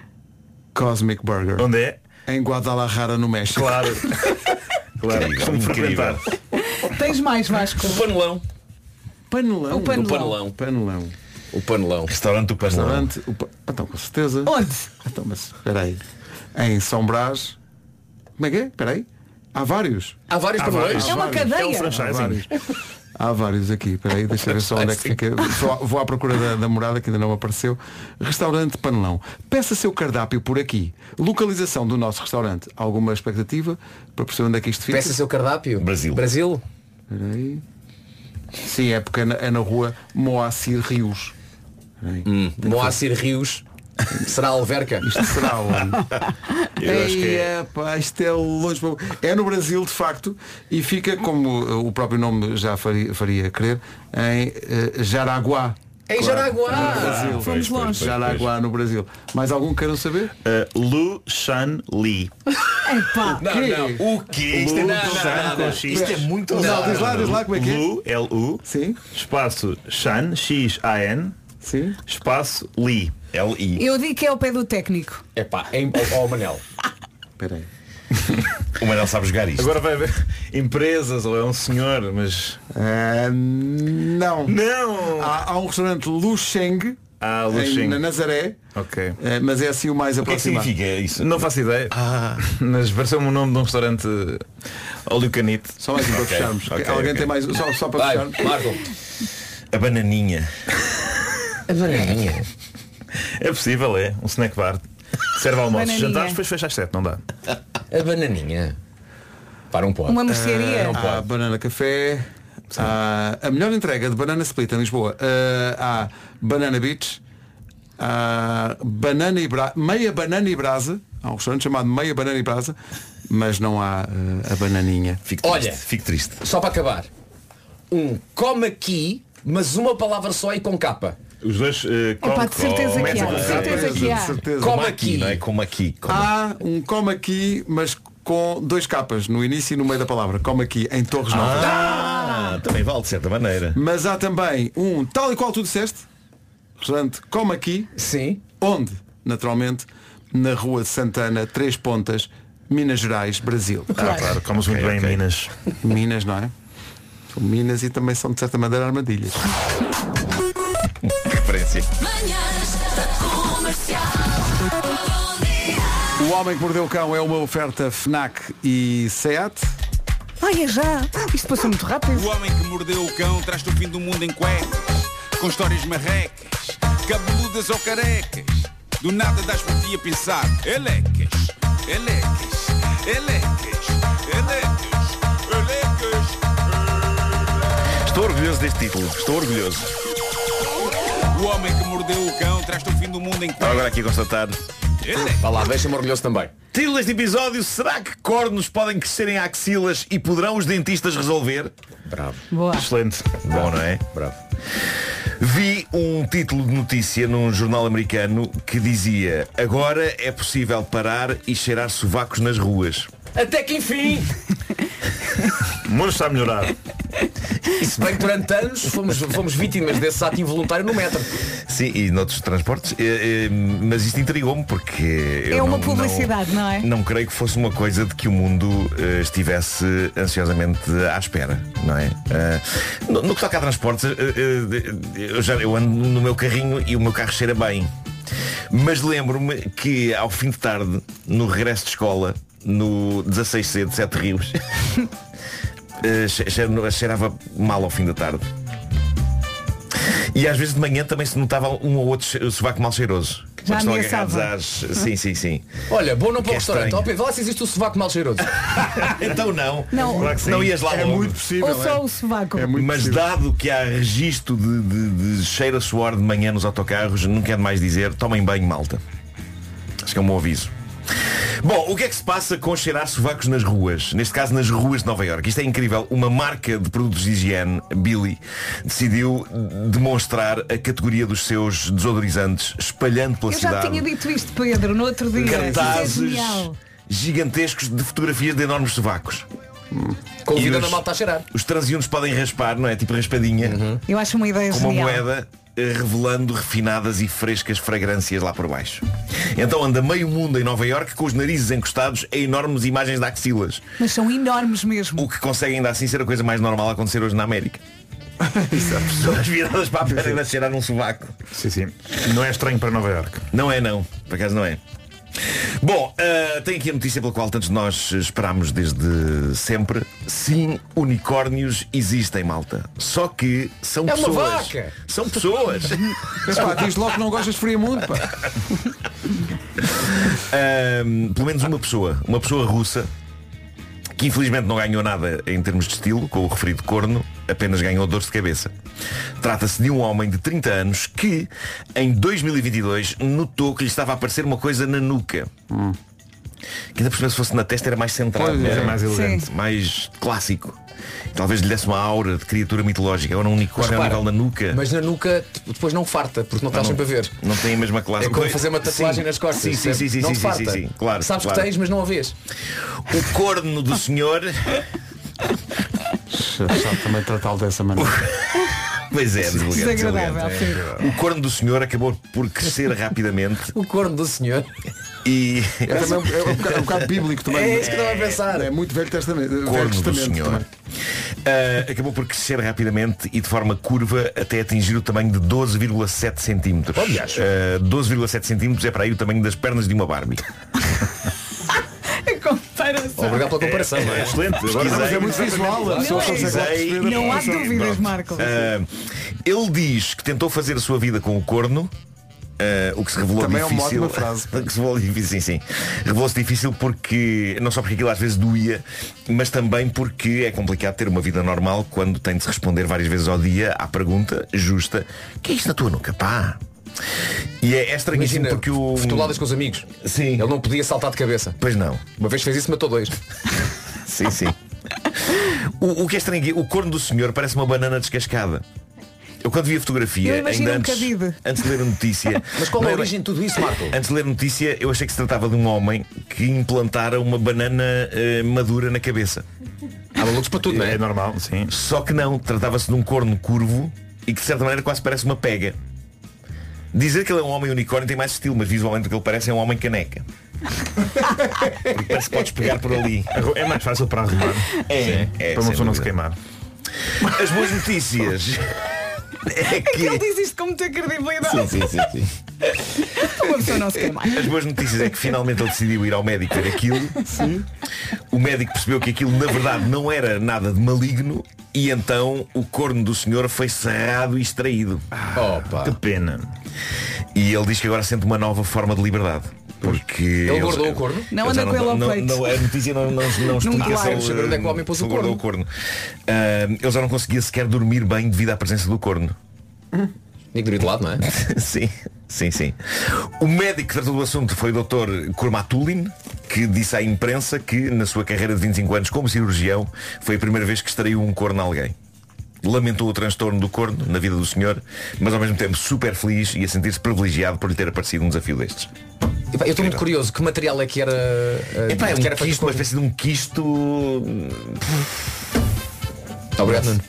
Cosmic Burger. Onde é? Em Guadalajara, no México. Claro. Claro, Incrível, costumo incrível. frequentar. Tens mais, Vasco. O panelão. Panelão. O panelão. O panelão. Panelão. O panelão. Restaurante do Panelão. Restaurante. O pa... Então, com certeza. Onde? Então, mas espera aí. Em São Brás. Como é que é? Espera aí. Há vários. Há vários Há panelões. vários. É uma vários. cadeia. É um Há franchising. vários. Há vários aqui. Espera aí, deixa eu ver só onde é que fica. Só vou à procura da, da morada que ainda não apareceu. Restaurante Panelão. Peça seu cardápio por aqui. Localização do nosso restaurante. Alguma expectativa para perceber onde é que isto fica? Peça seu cardápio. Brasil. Brasil. Espera aí. Sim, é porque é na, é na rua Moacir Rios. Espera aí. Hum, Moacir Rios. Será Alverca. Isto será onde? Eu acho que Ei, é. epá, isto é longe. para- É no Brasil, de facto, e fica, como uh, o próprio nome já faria, faria crer, em uh, Jaraguá. Em Jaraguá. No Brasil. Fomos Pois, pois, longe. pois, Jaraguá, no Brasil. Mais algum que queiram saber? Uh, Lu Shan Li. Epá. Não, não. O quê? Isto é, Lu não, não, Shan não, com não. X. Isto é muito Não, raro. diz lá, diz lá como é que é. Lu, L U, Sim, espaço Shan, X A N, sim. espaço Li. L I. Eu digo que é ao pé do técnico. É pá, em ao, ao Manel. Espera aí. O Manel sabe jogar isto. Agora vai haver empresas ou é um senhor, mas. Ah, não. Não! Há, há um restaurante Luxeng, Ah, em, Luxeng. na Nazaré, Ok. eh, mas é assim o mais O que é que aproximado. significa isso? Não faço ideia. Ah, Mas pareceu-me o nome de um restaurante óleo canite. Só mais um para Ok, fecharmos. ok, Alguém ok. tem mais? Só, só para Vai, fechar. Marco. a bananinha. A bananinha. É possível, é. Um snack bar. Serve almoço. Bananinha. Jantares, depois fecha às sete, não dá. A bananinha. Para um pode. Uma mercearia. não Há pode. Banana Café. Há a melhor entrega de Banana Split em Lisboa. Ah, há Banana Beach. Há banana e bra... Meia Banana e Brasa. Há um restaurante chamado Meia Banana e Brasa. Mas não há ah, a bananinha. Fico triste. Olha. Fico triste. Só para acabar. Um come aqui, mas uma palavra só e com capa. Os dois uh, Epá, de certeza que há. De certeza que há. certeza. Come Como aqui. aqui, não é? Como aqui. Como Há um come aqui, mas com dois capas no início e no meio da palavra. Come aqui, em Torres Novas. Ah, também vale de certa maneira. Mas há também um, tal e qual tu disseste, restaurante Come Aqui, Sim. onde, naturalmente, na Rua de Santana, Três Pontas, Minas Gerais, Brasil. Ah, claro, comes muito Ok, bem ok. em Minas. Minas, não é? São Minas e também são, de certa maneira, armadilhas. Referência. referência. O Homem que Mordeu o Cão é uma oferta FNAC e SEAT. Ai, é já. Isto passou muito rápido. O Homem que Mordeu o Cão traz-te o fim do mundo em cuecas, com histórias marrecas, cabeludas ou carecas. Do nada das por ti a pensar. Elecas, elecas, elecas, elecas, elecas. Estou orgulhoso deste título. Estou orgulhoso. O Homem que Mordeu o Cão traz-te o fim do mundo em Estava agora aqui a constatar. Vá lá, deixa-me orgulhoso também. Título deste episódio: será que cornos podem crescer em axilas e poderão os dentistas resolver? Bravo. Boa. Excelente. Bom, não é? Bravo. Vi um título de notícia num jornal americano que dizia: agora é possível parar e cheirar sovacos nas ruas. Até que enfim! O mundo está a melhorar. E se bem que durante anos fomos, fomos vítimas desse ato involuntário no metro. Sim, e noutros transportes. Eh, eh, Mas isto intrigou-me porque eu É uma não- publicidade, não é? Não creio que fosse uma coisa de que o mundo eh, estivesse ansiosamente à espera, não é? Eh, no, no que toca a transportes, eh, eh, eu, já, eu ando no meu carrinho e o meu carro cheira bem. Mas lembro-me que ao fim de tarde, no regresso de escola, no dezasseis C de Sete Rios, eh, che- che- cheirava mal ao fim da tarde. E às vezes de manhã também se notava um ou outro sovaco mal cheiroso. Já Quando estão ameaçava. agarrados às... Sim, sim, sim. Olha, bom não para o Que é restaurante. estranho. Ó Pedro, vá lá se existe o sovaco mal cheiroso. Então não. Não. Claro que sim. Não ias lá É logo. muito possível. Ou só é. o sovaco. É muito Mas possível. dado que há registro de, de, de cheiro a suor de manhã nos autocarros, não quero mais dizer, tomem banho, malta. Acho que é um bom aviso. Bom, o que é que se passa com cheirar sovacos nas ruas? Neste caso nas ruas de Nova Iorque. Isto é incrível. Uma marca de produtos de higiene, Billy, decidiu demonstrar a categoria dos seus desodorizantes, espalhando pela Eu já cidade tinha dito isto, Pedro, no outro dia. Isso é cartazes genial. gigantescos de fotografias de enormes sovacos. Convidando E a malta a cheirar. Os transeuntes podem raspar, não é? Tipo raspadinha. Eu acho uma ideia Com uma genial. moeda, eh, revelando refinadas e frescas fragrâncias lá por baixo. Então anda meio mundo em Nova Iorque com os narizes encostados a enormes imagens de axilas, Mas são enormes mesmo. o que consegue ainda assim ser a coisa mais normal a acontecer hoje na América. Pessoas viradas para a perna a cheirar um sovaco. Sim, sim. Não é estranho para Nova Iorque. Não é não, por acaso não é. Bom, uh, tem aqui a notícia pela qual tantos de nós esperámos desde sempre. Sim, unicórnios existem, malta. Só que são É uma pessoas. vaca. São pessoas. Pá, diz logo que não gostas de Friamundo, pá. Um, pelo menos uma pessoa, uma pessoa russa, que infelizmente não ganhou nada em termos de estilo com o referido corno, apenas ganhou dores de cabeça. Trata-se de um homem de trinta anos que, em dois mil e vinte e dois, notou que lhe estava a aparecer uma coisa na nuca. Hum. Que ainda por cima, se fosse na testa era mais centrado, Pois, era era mais elegante. Sim. mais clássico. Talvez lhe desse uma aura de criatura mitológica. Agora um unicórnio ao repara, nível na nuca. Mas na nuca depois não farta, porque não estás não, sempre a ver. não tem a mesma classe. É como fazer uma tatuagem Sim, nas costas. Sim, sim, sim, sim, não sim, farta. sim, sim, claro. Sabes claro. que tens, mas não a vês. O corno do senhor. Já também tratá-lo dessa maneira. Pois é, deselegante, Desagradável, deselegante. sim. O corno do senhor acabou por crescer rapidamente O corno do senhor. e É, também, um- é, um, bocado, é um bocado bíblico também. É isso que eu estava a pensar. É muito velho testamento. o velho corno do testamento senhor também. ah, acabou por crescer rapidamente e de forma curva até atingir o tamanho de doze vírgula sete centímetros. Aliás. Ah, doze vírgula sete centímetros é para aí o tamanho das pernas de uma Barbie. Comparação. Obrigado pela comparação. não é? Excelente. Agora, mas é muito visual. A pessoa Não é consegue logo isso. perceber a Não há proporção. dúvidas, Marco. Ah, ele diz que tentou fazer a sua vida com o corno. ah, o que se revelou Também é uma difícil. ótima frase. que se revelou difícil, sim, sim. Revelou-se difícil porque, não só porque aquilo às vezes doía, mas também porque é complicado ter uma vida normal quando tem de se responder várias vezes ao dia à pergunta justa: que é isto na tua nuca, pá? E é, é estranhíssimo Imagina, porque o. fotoladas com os amigos. Sim. Ele não podia saltar de cabeça. Pois não. Uma vez fez isso e matou dois. Sim, sim. o, o que é estranho aqui, o corno do senhor parece uma banana descascada. Eu quando vi a fotografia, Eu imagino ainda um antes, cabide. antes de ler a notícia. Mas qual é não a era- origem de tudo isso, Marco? Antes de ler a notícia, eu achei que se tratava de um homem que implantara uma banana eh, madura na cabeça. Há malucos para tudo, não é? É normal, sim. Só que não, tratava-se de um corno curvo e que de certa maneira quase parece uma pega. Dizer que ele é um homem unicórnio tem mais estilo, mas visualmente o que ele parece é um homem caneca. Porque parece que podes pegar por ali. É mais fácil para arrumar. É, é, para uma sem pessoa não se dúvida. queimar. As boas notícias. é que... ele diz isto com muita credibilidade. Sim, sim, sim, sim. Uma pessoa não se quer mais. As boas notícias é que finalmente ele decidiu ir ao médico ver aquilo. Sim. O médico percebeu que aquilo na verdade não era nada de maligno e então o corno do senhor foi serrado e extraído. Opa. Que pena. E ele diz que agora sente uma nova forma de liberdade. Porque ele guardou o corno? Não anda com ele ao não, peito. não, a notícia não, não, não explica se ele saber onde é que o homem pôs o corno. o corno. Uh, ele já não conseguia sequer dormir bem devido à presença do corno. Tinha que dormir de lado, não é? Sim, sim, sim. O médico que tratou do assunto foi o doutor Kurmatulin, que disse à imprensa que na sua carreira de vinte e cinco anos como cirurgião foi a primeira vez que extraiu um corno a alguém. Lamentou o transtorno do corno na vida do senhor, mas ao mesmo tempo super feliz e a sentir-se privilegiado por lhe ter aparecido um desafio destes. Epá, eu estou muito curioso, que material é que era uh, Epá, é um que era quisto, uma espécie de um quisto. Obrigado, Nuno.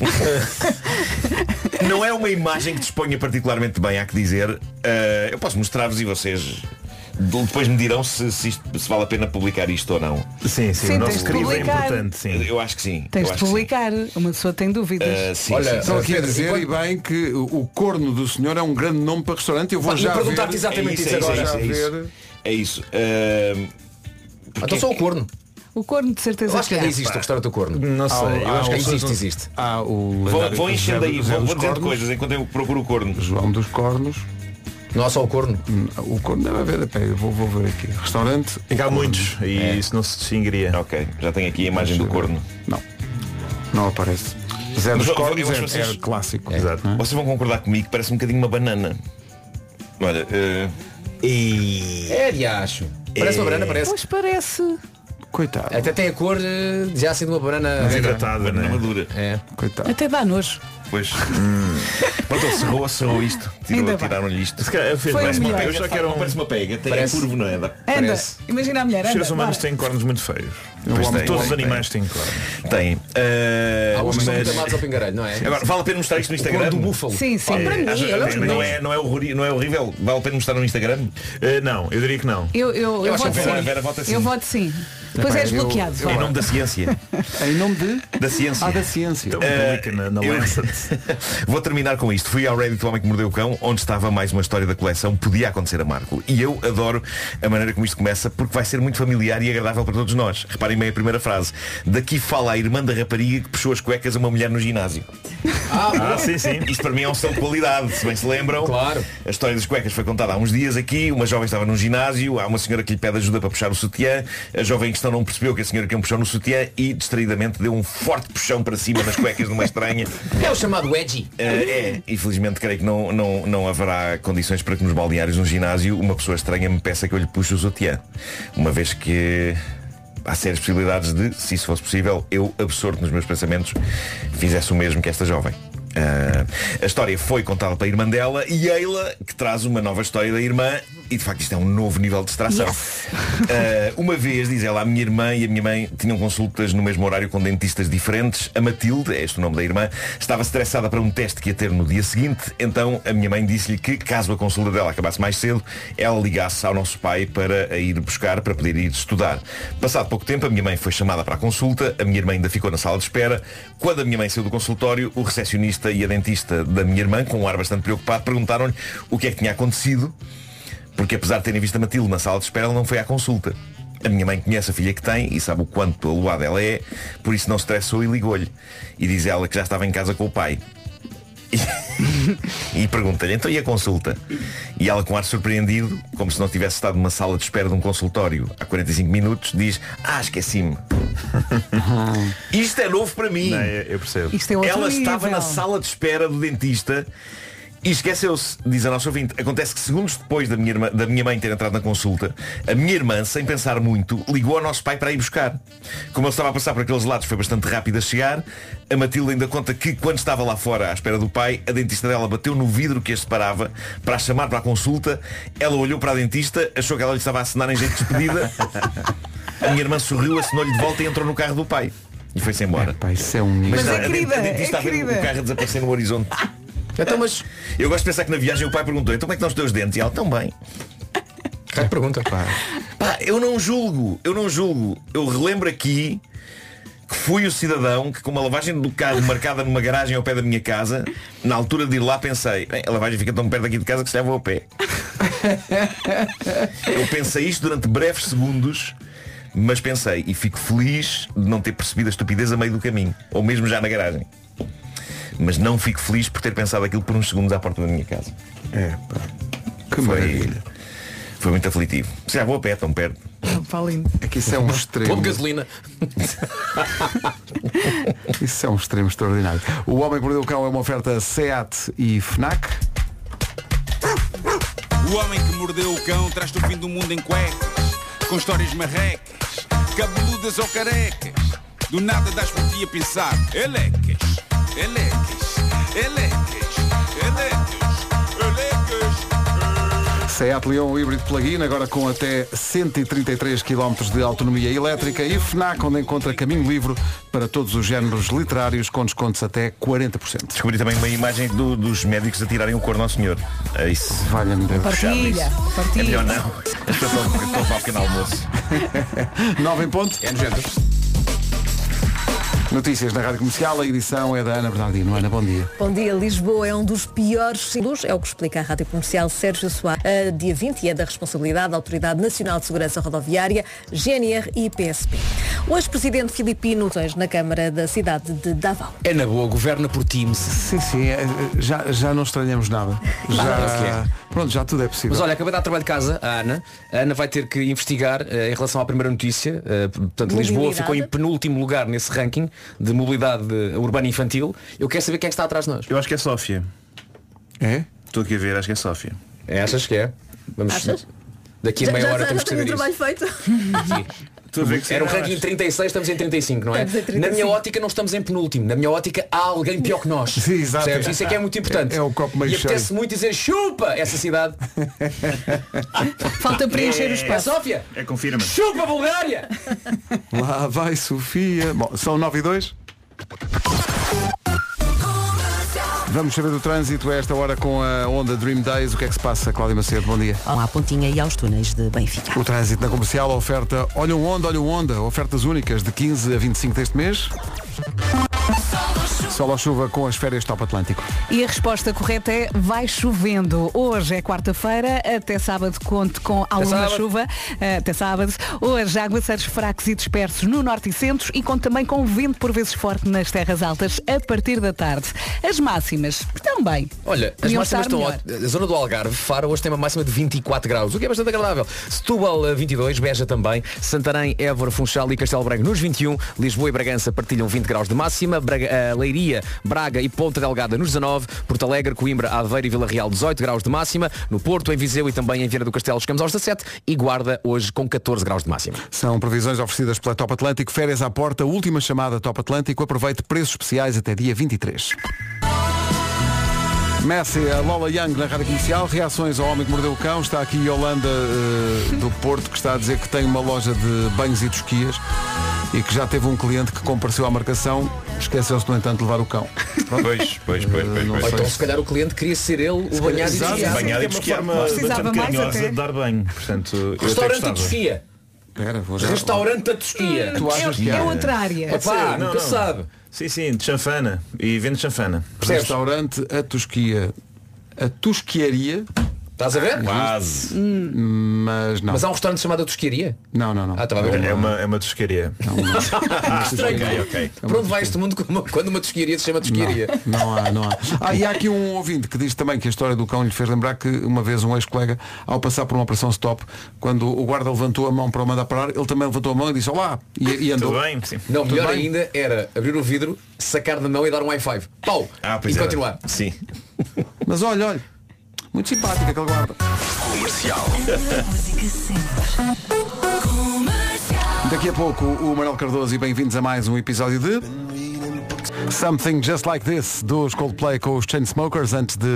Não é uma imagem que disponha particularmente bem, há que dizer. uh, Eu posso mostrar-vos e vocês depois me dirão se, se, isto, se vale a pena publicar isto ou não. Sim, sim, sim, o nosso tens de crivo é publicar. importante, sim. Eu acho que sim. Tens eu de publicar, uma pessoa tem dúvidas. Uh, sim, Olha, sim, estão sim. aqui a dizer e bem que o o corno do senhor é um grande nome para restaurante. Eu vou Vai, já perguntar-te ver. exatamente É isso, isso, agora. é isso, é isso. ver. É isso. Uh, Então só o corno. O corno de certeza Eu acho que ainda há. existe o restaurante do corno. Não sei, Há- eu há acho que o- existe, existe. Há o Vou, lendário vou enchendo aí, José vou, dos vou dizendo Cornos, coisas enquanto eu procuro o corno. João dos Cornos. Não há só o corno. O corno deve haver, pega, vou, vou ver aqui. Restaurante. Tem cá corno. muitos e É. isso não se distinguiria. Ok, já tenho aqui a imagem do corno. Não. Não aparece. Zé Mas dos eu- eu Cornos acho é, que vocês- é clássico. Exato. Não é? Vocês vão concordar comigo, parece um bocadinho uma banana. Olha, uh, e... É de acho. Parece uma banana, parece. Pois parece. Coitado. Até tem a cor eh, já assim de uma banana. Desidratada, banana né? madura. É. Coitado. Até dá nojo. Pois. Pronto, ele cerrou, cerrou isto. Tirou, Ainda bem. tiraram-lhe isto. Se calhar fez Foi mais o uma melhor. pega. Eu já quero, não parece uma pega, tem Parece. curvo, não é? Dá- Anda, Parece. imagina a mulher, Os anda. seres humanos vá. têm cornos muito feios. Pois tem, Todos os tem, animais têm cornos. Tem. Uh, Há uns que são mas- muito amados ao pingarelho, não é? Agora, vale a pena mostrar isto no O Instagram? corno do búfalo. Sim, sim. Olha, Para mim, acha- eu acho que não, é, não, é horror, não é horrível? Vale a pena mostrar no Instagram? Uh, não, eu diria que não. Eu, eu, eu, Eu acho voto que a Vera- sim. Vera vota sim. Eu voto sim. Depois Epá, és eu- bloqueado. eu- Em vá. nome da ciência. Em nome de? Da ciência. Ah, da ciência. Então Eh, publica na, na eu- Lancet. Vou terminar com isto. Fui ao Reddit do Homem que Mordeu o Cão, onde estava mais uma história da coleção Podia Acontecer a Marco. E eu adoro a maneira como isto começa, porque vai ser muito familiar e agradável para todos nós. Reparem bem a primeira frase. Daqui fala a irmã da rapariga que puxou as cuecas a uma mulher no ginásio. Ah, sim, sim. Isto para mim é um selo de qualidade, se bem se lembram. Claro. A história das cuecas foi contada há uns dias aqui. Uma jovem estava num ginásio, há uma senhora que lhe pede ajuda para puxar o sutiã. A jovem em questão não percebeu que a senhora queria um puxão no sutiã e distraidamente deu um forte puxão para cima nas cuecas de uma estranha. É o chamado edgy. Uh, é, infelizmente creio que não, não, não haverá condições para que nos balneários num ginásio uma pessoa estranha me peça que eu lhe puxe o sutiã. Uma vez que há sérias possibilidades de, se isso fosse possível, eu, absorto nos meus pensamentos, fizesse o mesmo que esta jovem. Uh, a história foi contada pela irmã dela e Eila, que traz uma nova história da irmã. E de facto isto é um novo nível de distração. Yes. Uh, uma vez, diz ela, a minha irmã e a minha mãe tinham consultas no mesmo horário com dentistas diferentes. A Matilde, é este o nome da irmã, estava estressada para um teste que ia ter no dia seguinte. Então a minha mãe disse-lhe que, caso a consulta dela acabasse mais cedo, ela ligasse ao nosso pai para a ir buscar, para poder ir estudar. Passado pouco tempo, a minha mãe foi chamada para a consulta. A minha irmã ainda ficou na sala de espera. Quando a minha mãe saiu do consultório, o recepcionista e a dentista da minha irmã, com um ar bastante preocupado, perguntaram-lhe o que é que tinha acontecido, porque apesar de terem visto a Matilde na sala de espera, ela não foi à consulta. A minha mãe conhece a filha que tem e sabe o quanto aluada ela é, por isso não se estressou e ligou-lhe. E diz ela que já estava em casa com o pai. E, e pergunta-lhe, então e a consulta? E ela, com ar surpreendido, como se não tivesse estado numa sala de espera de um consultório há quarenta e cinco minutos, diz, ah, esqueci-me. Isto é novo para mim. Não, eu eu percebo. Isto é outro Ela estava nível. na sala de espera do dentista e esqueceu-se, diz a nossa ouvinte. Acontece que segundos depois da minha, irmã, da minha mãe ter entrado na consulta, a minha irmã, sem pensar muito, ligou ao nosso pai para ir buscar. Como ele estava a passar por aqueles lados, foi bastante rápido a chegar. A Matilde ainda conta que, quando estava lá fora à espera do pai, a dentista dela bateu no vidro que as separava para a chamar para a consulta. Ela olhou para a dentista, achou que ela lhe estava a assinar em jeito de despedida. A minha irmã sorriu, assinou-lhe de volta e entrou no carro do pai. E foi-se embora. Pá, isso é um Mas a, é a querida, dentista é a ver querida. o carro a desaparecer no horizonte. Então, mas. Eu gosto de pensar que na viagem o pai perguntou, então como é que estão os teus dentes? E ela, tão bem. Cá pergunta. Pá, eu não julgo, eu não julgo. Eu relembro aqui que fui o cidadão que, com uma lavagem do carro marcada numa garagem ao pé da minha casa, na altura de ir lá pensei, bem, a lavagem fica tão perto daqui de casa que se já vou a pé. Eu pensei isto durante breves segundos, mas pensei, e fico feliz de não ter percebido a estupidez a meio do caminho, ou mesmo já na garagem. Mas não fico feliz por ter pensado aquilo por uns segundos à porta da minha casa. É, pá. Que foi, maravilha. Foi muito aflitivo. Se já vou a pé, tão perto. É que isso é um extremo. Pouco gasolina. Isso é um extremo extraordinário. O Homem que Mordeu o Cão é uma oferta SEAT e FNAC. O homem que mordeu o cão traz-te o fim do mundo em cuecas, com histórias marrecas, cabeludas ou carecas. Do nada das por ti a pensar. Elecas, elecas, elecas, elecas, elecas. SEAT Leon híbrido plug-in, agora com até cento e trinta e três quilómetros de autonomia elétrica, e FNAC, onde encontra caminho livre para todos os géneros literários, com descontos até quarenta por cento. Descobri também uma imagem do, dos médicos a tirarem o corno ao senhor. É isso. Valha-me Deus. Partilha, partilha. É melhor não. Estou para o pequeno almoço. nove em ponto. É nojento. Notícias na Rádio Comercial, a edição é da Ana Bernardino. Ana, bom dia. Bom dia. Lisboa é um dos piores símbolos, é o que explica a Rádio Comercial Sérgio Soares. A dia vinte é da responsabilidade da Autoridade Nacional de Segurança Rodoviária, G N R e P S P. O ex-presidente filipino na Câmara da cidade de Davao. É na boa, governa por Teams. Sim, sim, é, já, já não estranhamos nada. Já, pronto, já tudo é possível. Mas olha, acabei de dar trabalho de casa à Ana. A Ana vai ter que investigar uh, em relação à primeira notícia. Uh, portanto, Lisboa ficou em penúltimo lugar nesse ranking de mobilidade urbana infantil. Eu quero saber quem é que está atrás de nós. Eu acho que é Sófia. É? Estou aqui a ver, acho que é Sófia. É, achas que é? Vamos. Achas? Daqui a meia já, hora já, temos já que saber tenho o isso. trabalho feito. Estou a ver que Era um será, ranking acho. trinta e seis, estamos em trinta e cinco, não é? Estamos em trinta e cinco. Na minha ótica não estamos em penúltimo. Na minha ótica há alguém pior que nós. Sim, exato. Percebes? Isso é que é muito importante. É, é o copo meio e apetece cheio. muito dizer chupa essa cidade. Falta preencher o É espaço. Sófia. É, confirma. Chupa Bulgária. Lá vai Sofia. Bom, são nove e dois. Vamos saber do trânsito a esta hora com a Honda Dream Days. O que é que se passa, Cláudia Macedo? Bom dia. Olá, Pontinha e aos túneis de Benfica. O trânsito na comercial, a oferta Olha o Honda, olha o Honda. Ofertas únicas de quinze a vinte e cinco deste mês. Sol ou chuva com as férias Top Atlântico. E a resposta correta é vai chovendo. Hoje é quarta-feira, até sábado conto com alguma sábado. chuva. Até sábado. Hoje aguaceiros fracos e dispersos no norte e centro e conto também com vento por vezes forte nas terras altas a partir da tarde. As máximas estão bem. Olha, as Podiam máximas estar estão melhor. ótimas. A zona do Algarve, Faro, hoje tem uma máxima de vinte e quatro graus, o que é bastante agradável. Setúbal, vinte e dois, Beja também, Santarém, Évora, Funchal e Castelo Branco nos vinte e um, Lisboa e Bragança partilham vinte graus de máxima, Braga, uh, Leiria, Braga e Ponta Delgada nos dezanove, Porto Alegre, Coimbra, Aveiro e Vila Real dezoito graus de máxima, no Porto, em Viseu e também em Vieira do Castelo chegamos aos dezassete e Guarda hoje com catorze graus de máxima. São previsões oferecidas pela Top Atlântico. Férias à porta, última chamada Top Atlântico. Aproveite preços especiais até dia vinte e três. Messi, a Lola Young na Rádio Comercial. Reações ao Homem que Mordeu o Cão. Está aqui Yolanda uh, do Porto, que está a dizer que tem uma loja de banhos e tosquias e que já teve um cliente que compareceu à marcação, esqueceu-se no entanto de levar o cão. Pois, pois, pois, pois, Não pois. Ou então se calhar o cliente queria ser ele o banhado e Exato, tosquiado. banhado e É uma tosquiado. forma Precisava Bastante mais carinhosa até. de dar banho. Portanto, eu até Restaurante da gostava. tosquia. Espera, vou já. Restaurante da tosquia. Tu achas que É há? outra área. Pode ser, Epá, não, nunca não. se sabe. Sim, sim, de chanfana. E vende chanfana. Percebes? Restaurante a tosquia. A tosquiaria, Estás a ver? Quase. mas não. Mas há um restaurante chamado a Tosquiaria? Não, não, não. Ah, estava a ver. É uma, é uma tosquaria. Estranho. Ok, ok. Por onde vai este mundo quando uma tosquiaria se chama tosquiaria? Não, não há, não há. Ah, e há aqui um ouvinte que diz também que a história do cão lhe fez lembrar que uma vez um ex-colega, ao passar por uma operação stop, quando o guarda levantou a mão para o mandar parar, ele também levantou a mão e disse olá e, e andou. Tudo bem? Sim. Não, Tudo melhor bem? ainda era abrir o vidro, sacar da mão e dar um high five. Pau! Ah, pois e era. continuar. Sim. Mas olha, olha, muito simpático aquele guarda. Comercial. Daqui a pouco o Manuel Cardoso e bem-vindos a mais um episódio de Something Just Like This dos Coldplay com os Chainsmokers antes de...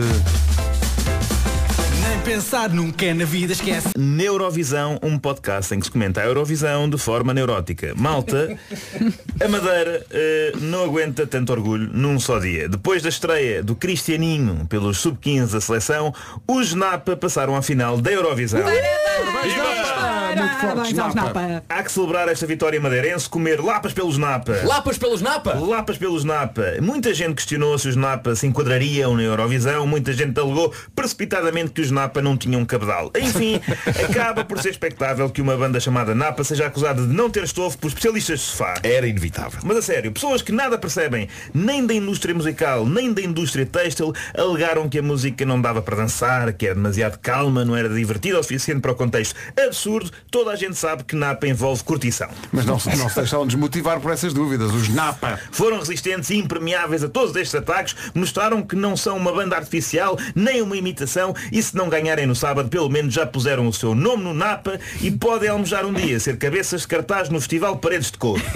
Nem pensar nunca na vida esquece. Neurovisão, um podcast em que se comenta a Eurovisão de forma neurótica. Malta, a Madeira eh, não aguenta tanto orgulho num só dia. Depois da estreia do Cristianinho pelos sub quinze da seleção, os Napa passaram à final da Eurovisão. Muito Parabéns aos Napa. Há que celebrar esta vitória madeirense, comer lapas pelos Napa. Lapas pelos Napa? Lapas pelos Napa. Muita gente questionou se os Napa se enquadrariam na Eurovisão. Muita gente alegou precipitadamente que os Napa não tinham cabedal. Enfim, acaba por ser expectável que uma banda chamada Napa seja acusada de não ter estofo por especialistas de sofá. Era inevitável. Mas a sério, pessoas que nada percebem nem da indústria musical, nem da indústria têxtil, alegaram que a música não dava para dançar, que era demasiado calma, não era divertida o suficiente para o contexto absurdo. Toda a gente sabe que Napa envolve curtição. Mas não, não se deixaram desmotivar por essas dúvidas. Os Napa foram resistentes e impermeáveis a todos estes ataques, mostraram que não são uma banda artificial, nem uma imitação, e se não ganharem no sábado, pelo menos já puseram o seu nome no Napa e podem almejar um dia ser cabeças de cartaz no Festival Paredes de Couro.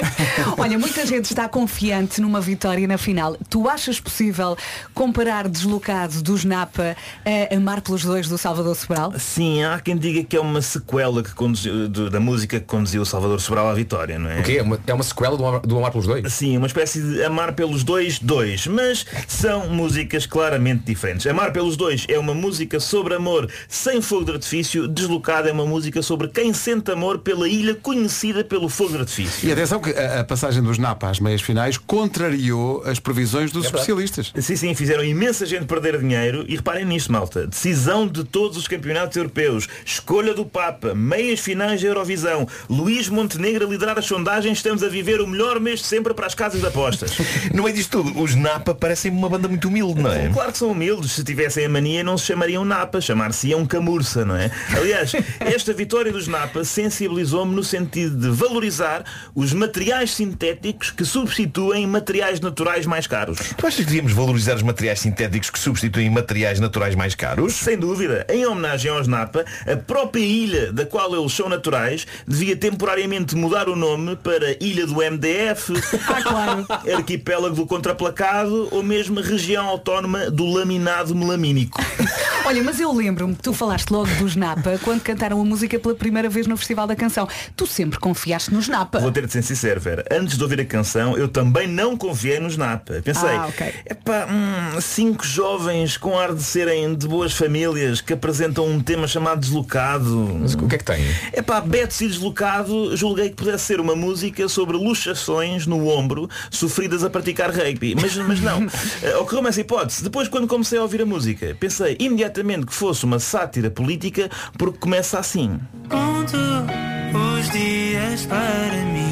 Olha, muita gente está confiante numa vitória na final. Tu achas possível comparar Deslocado dos Napa a Amar pelos Dois do Salvador Sobral? Sim, há quem diga que é uma sequela que conduziu, de, da música que conduziu o Salvador Sobral à vitória, não é? O quê? É uma, é uma sequela do Amar, do Amar pelos Dois? Sim, uma espécie de Amar pelos Dois, dois. Mas são músicas claramente diferentes. Amar pelos Dois é uma música sobre amor sem fogo de artifício. Deslocado é uma música sobre quem sente amor pela ilha conhecida pelo fogo de artifício. E atenção que a, a passagem dos Napa às meias finais contrariou as previsões dos É especialistas. Sim, sim, fizeram imensa gente perder dinheiro. E reparem nisto, malta. Decisão de todos os campeonatos europeus. Escolha do Papa. Meias finais da Eurovisão. Luís Montenegro a liderar as sondagens. Estamos a viver o melhor mês de sempre para as casas de apostas. No meio disto tudo, os Napa parecem uma banda muito humilde, não é? Claro que são humildes. Se tivessem a mania não se chamariam Napa. Chamar-se-iam Camurça, não é? Aliás, esta vitória dos Napa sensibilizou-me no sentido de valorizar os materiais sintéticos que substituem materiais naturais mais caros. Tu achas que devíamos valorizar os materiais sintéticos que substituem materiais naturais mais caros? Sem dúvida. Em homenagem aos Napa, a própria ilha da qual eles são naturais devia temporariamente mudar o nome para Ilha do M D F, ah, claro. Arquipélago do Contraplacado ou mesmo Região Autónoma do Laminado Melamínico. Olha, mas eu lembro-me que tu falaste logo dos Napa quando cantaram a música pela primeira vez no Festival da Canção. Tu sempre confiaste nos Napa. Vou ter de ser sincero, Vera. Antes de ouvir a canção, eu também não confiei nos Napa. Pensei, ah, okay. epá, hum, cinco jovens com ar de serem de boas famílias que apresentam um tema chamado Deslocado. Mas o que é que tem? Epá, Betos e Deslocado, julguei que pudesse ser uma música sobre luxações no ombro sofridas a praticar rugby. Mas, mas não. Ocorreu-me essa hipótese. Depois, quando comecei a ouvir a música, pensei imediatamente que fosse uma sátira política, porque começa assim. Conto os dias para mim,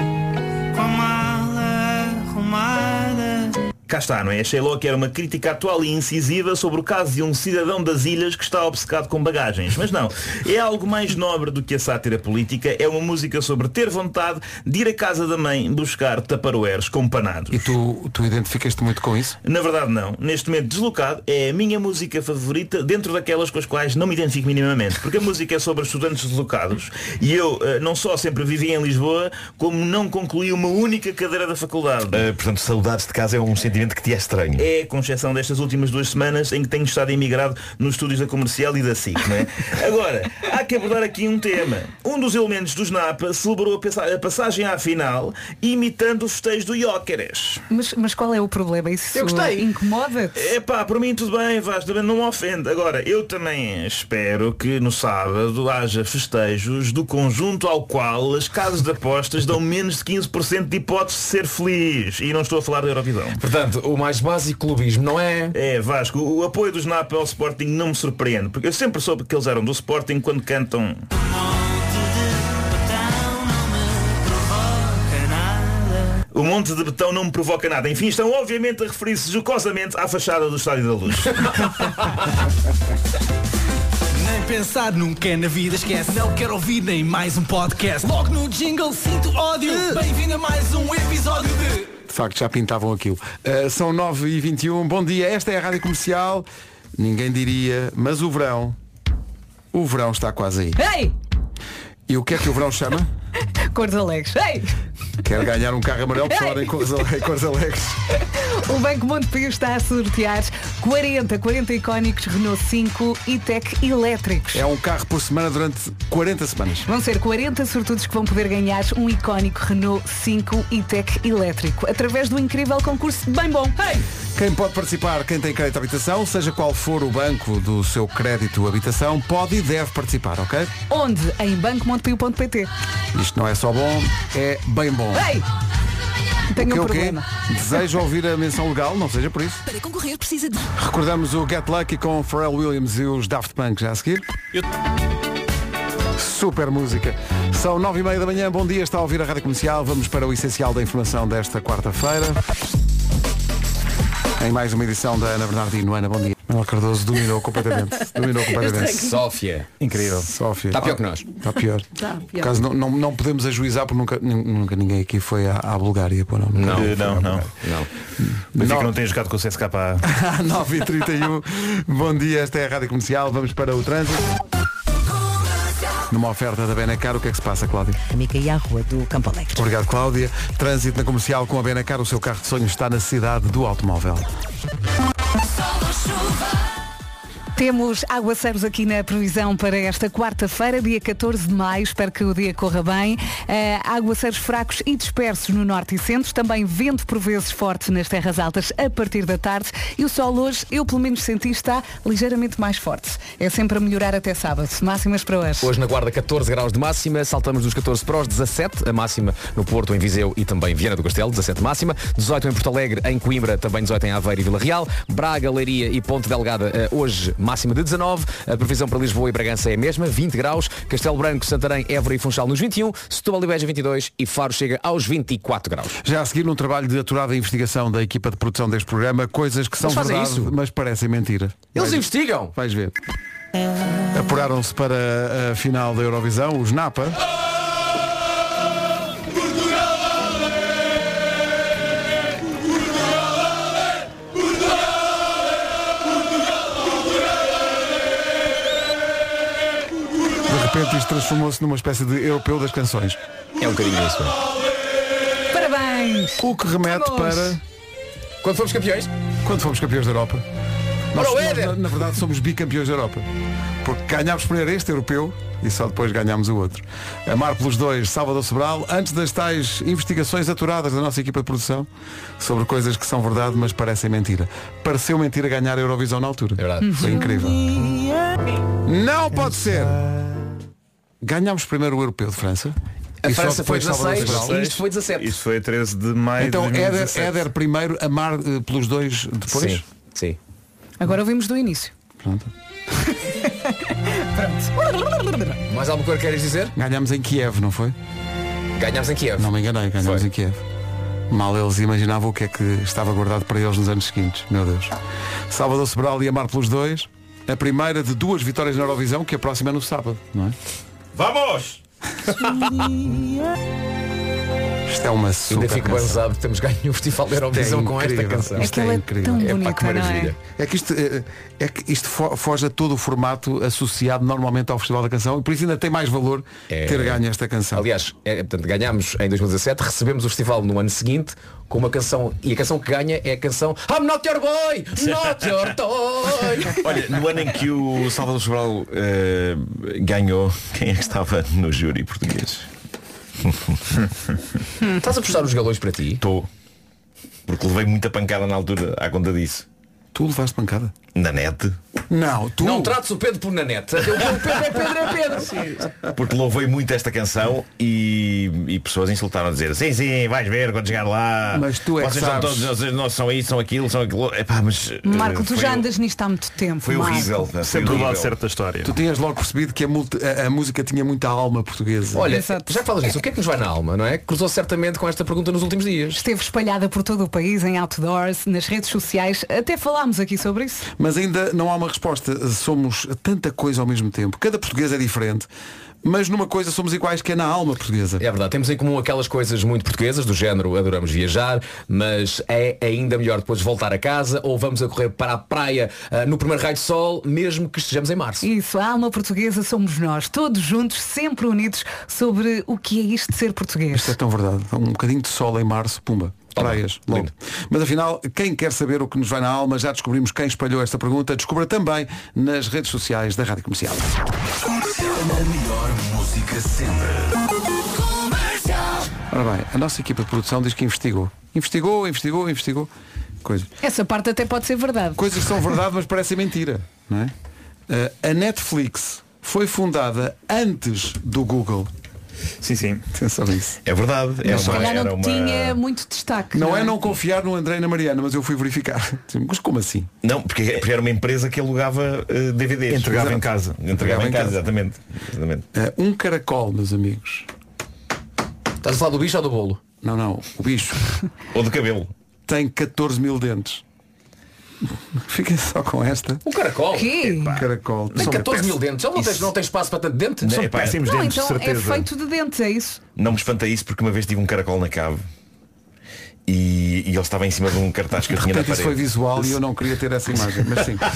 com a mala arrumada. Cá está, não é? Achei logo que era uma crítica atual e incisiva sobre o caso de um cidadão das ilhas que está obcecado com bagagens. Mas não, é algo mais nobre do que a sátira política. É uma música sobre ter vontade de ir à casa da mãe buscar taparoeiros com panados. E tu, tu identificas-te muito com isso? Na verdade não. Neste momento, Deslocado é a minha música favorita dentro daquelas com as quais não me identifico minimamente. Porque a música é sobre estudantes deslocados e eu não só sempre vivi em Lisboa, como não concluí uma única cadeira da faculdade. Uh, portanto, saudades de casa é um sentimento que te é estranho. É, com exceção destas últimas duas semanas em que tenho estado imigrado nos estúdios da Comercial e da S I C, não é? Agora, há que abordar aqui um tema. Um dos elementos dos Napa celebrou a passagem à final imitando o festejo do Jóqueres. Mas, mas qual é o problema? Isso eu gostei. Incomoda-te? É pá, por mim tudo bem, Vasco, não me ofende. Agora, eu também espero que no sábado haja festejos do conjunto ao qual as casas de apostas dão menos de quinze por cento de hipótese de ser feliz. E não estou a falar da Eurovisão. Portanto, o mais básico clubismo, não é? É, Vasco, o apoio dos Napa ao Sporting não me surpreende, porque eu sempre soube que eles eram do Sporting quando cantam... O monte de betão não me provoca nada. Enfim, estão obviamente a referir-se jocosamente à fachada do Estádio da Luz. Nem pensar nunca é na vida, esquece. Não quero ouvir nem mais um podcast. Logo no jingle sinto ódio. Bem-vindo a mais um episódio de... De facto, já pintavam aquilo. Uh, são nove e vinte e um. Bom dia, esta é a Rádio Comercial. Ninguém diria, mas o verão, o verão está quase aí. Ei! E o que é que o verão chama? Cores alegres. Ei! Quer ganhar um carro amarelo por falar em cores, em cores alegres. O Banco Montepio está a sortear quarenta, quarenta icónicos Renault cinco e-Tech elétricos. É um carro por semana durante quarenta semanas. Vão ser quarenta sortudos que vão poder ganhar um icónico Renault cinco e-Tech elétrico através do incrível concurso Bem Bom. Hey! Quem pode participar, quem tem crédito à habitação, seja qual for o banco do seu crédito à habitação, pode e deve participar, ok? Onde? Em banco montepio ponto pt. Isto não é só bom, é bem bom. Ei! Tenho um o quê, problema. O quê? Deseja ouvir a menção legal, não seja por isso. Para concorrer precisa de... Recordamos o Get Lucky com Pharrell Williams e os Daft Punk já a seguir. Eu... Super música. São nove e meia da manhã, bom dia, está a ouvir a Rádio Comercial. Vamos para o essencial da informação desta quarta-feira. Em mais uma edição da Ana Bernardino. Ana, bom dia. Manuel Cardoso dominou completamente. Dominou completamente. Sófia. Incrível. Sófia. Está pior que nós. Está pior. Está pior. Por acaso não, não, não podemos ajuizar porque nunca, nunca ninguém aqui foi à, à Bulgária. Pô, não, não, não, não, não, não. Benfica não tem jogado com o C S K A. nove e trinta e um. Bom dia, esta é a Rádio Comercial. Vamos para o trânsito. Numa oferta da Benacar, o que é que se passa, Cláudia? Amiga e à rua do Campo Alegre. Obrigado, Cláudia. Trânsito na Comercial com a Benacar, o seu carro de sonho está na cidade do automóvel. Temos aguaceiros aqui na previsão para esta quarta-feira, dia catorze de maio. Espero que o dia corra bem. Uh, aguaceiros fracos e dispersos no norte e centro. Também vento por vezes forte nas terras altas a partir da tarde. E o sol hoje, eu pelo menos senti, está ligeiramente mais forte. É sempre a melhorar até sábado. Máximas para hoje. Hoje na Guarda catorze graus de máxima. Saltamos dos catorze para os dezassete. A máxima no Porto, em Viseu e também Viana do Castelo. dezassete máxima. dezoito em Porto Alegre, em Coimbra. Também dezoito em Aveiro e Vila Real. Braga, Leiria e Ponte Delgada uh, hoje máxima de dezanove, a previsão para Lisboa e Bragança é a mesma, vinte graus, Castelo Branco, Santarém, Évora e Funchal nos vinte e um, Setúbal e Beja vinte e dois e Faro chega aos vinte e quatro graus. Já a seguir, num trabalho de aturada investigação da equipa de produção deste programa, coisas que são verdade, isso? Mas parecem mentira. Eles Vais, investigam. Vais ver. Apuraram-se para a final da Eurovisão, os Napa. De repente isto transformou-se numa espécie de europeu das canções. É um bocadinho isso. Parabéns! O que remete Vamos. para... Quando fomos campeões? Quando fomos campeões da Europa. Nós, Ora, nós, na, na verdade somos bicampeões da Europa. Porque ganhámos primeiro este europeu e só depois ganhámos o outro. Amar pelos dois, Salvador Sobral, antes das tais investigações aturadas da nossa equipa de produção sobre coisas que são verdade, mas parecem mentira. Pareceu mentira ganhar a Eurovisão na altura. É verdade. Foi incrível. Não pode ser! Ganhámos primeiro o europeu de França. A e França foi dezasseis e isto foi dezassete. Isto foi treze de maio então, de dois mil e Éder, dezassete. Éder primeiro, Amar uh, pelos dois depois? Sim, sim. Agora ouvimos do início. Pronto. Pronto. Mais alguma coisa queres dizer? Ganhámos em Kiev, não foi? Ganhámos em Kiev. Não me enganei, ganhámos Foi. em Kiev. Mal eles imaginavam o que é que estava guardado para eles nos anos seguintes. Meu Deus. Salvador Sobral e Amar pelos dois. A primeira de duas vitórias na Eurovisão, que a próxima é no sábado, não é? Vamos! Isto é uma super Ainda fico canção. banzado que temos ganho o Festival da Eurovisão é com esta incrível. canção. Isto Aquela é é incrível. tão É pá, bonita, que não é? maravilha. É que isto, é, é que isto fo- foge a todo o formato associado normalmente ao Festival da Canção e por isso ainda tem mais valor É. ter ganho esta canção. Aliás, é, portanto, ganhámos em dois mil e dezassete, recebemos o festival no ano seguinte com uma canção, e a canção que ganha é a canção I'm not your boy, not your toy. Olha, no ano em que o Salvador Sobral eh, ganhou, quem é que estava no júri português? Estás a puxar os galões para ti? Estou. Porque levei muita pancada na altura à conta disso. Tu levaste pancada? Na net. Não, tu. Não trates o Pedro por nanete. O Pedro é Pedro, é Pedro. Porque louvei muito esta canção e, e pessoas insultaram a dizer sim, sim, vais ver quando chegar lá. Mas tu é que Vocês são sabes. todos, vocês não são isso, são aquilo, são aquilo. Epá, mas, Marco, eh, tu foi- já andas nisto há muito tempo. Foi Marco. horrível. Foi Sempre o lado horrível. certo da história. Tu tinhas logo percebido que a, multi- a- a música tinha muita alma portuguesa. Olha, Exato. já que falas nisso, o que é que nos vai na alma, não é? Cruzou certamente com esta pergunta nos últimos dias. Esteve espalhada por todo o país, em outdoors, nas redes sociais. Até falámos aqui sobre isso. Mas ainda não há uma resposta. Somos tanta coisa ao mesmo tempo. Cada português é diferente. Mas numa coisa somos iguais, que é na alma portuguesa. É verdade, temos em comum aquelas coisas muito portuguesas, do género adoramos viajar, mas é ainda melhor depois voltar a casa ou vamos a correr para a praia ah, no primeiro raio de sol, mesmo que estejamos em março. Isso, a alma portuguesa somos nós, todos juntos, sempre unidos sobre o que é isto de ser português. Isto é tão verdade. Um bocadinho de sol em março, pumba. praias. Logo. Mas afinal, quem quer saber o que nos vai na alma, já descobrimos quem espalhou esta pergunta. Descubra também nas redes sociais da Rádio Comercial. A melhor música sempre. Ora bem, a nossa equipa de produção diz que investigou. Investigou, investigou, investigou. Coisa. Essa parte até pode ser verdade. Coisas que são verdade, mas parecem mentira. Não é? Uh, a Netflix foi fundada antes do Google. Sim, sim. Atenção nisso. É verdade. Mas se uma, calhar não era uma... tinha muito destaque. Não, não é é não confiar no André e na Mariana, mas eu fui verificar. Mas como assim? Não, porque, porque era uma empresa que alugava uh, D V Ds. Entregava Exato. em casa. Entregava, Entregava em em casa, casa. exatamente. exatamente. Uh, um caracol, meus amigos. Estás a falar do bicho ou do bolo? Não, não. O bicho. Ou do cabelo. Tem catorze mil dentes. Fiquem só com esta. Um caracol? Que? Um caracol. Tem São catorze mil péssimos. dentes. Ele não tem, não tem espaço para tanto dente? Não, São epá, péssimos Não, dentes, então de certeza. é feito de dentes, é isso? Não me espanta isso porque uma vez tive um caracol na cave e, e ele estava em cima de um cartaz que eu De tinha na repente parede. isso foi visual e eu não queria ter essa imagem, mas sim.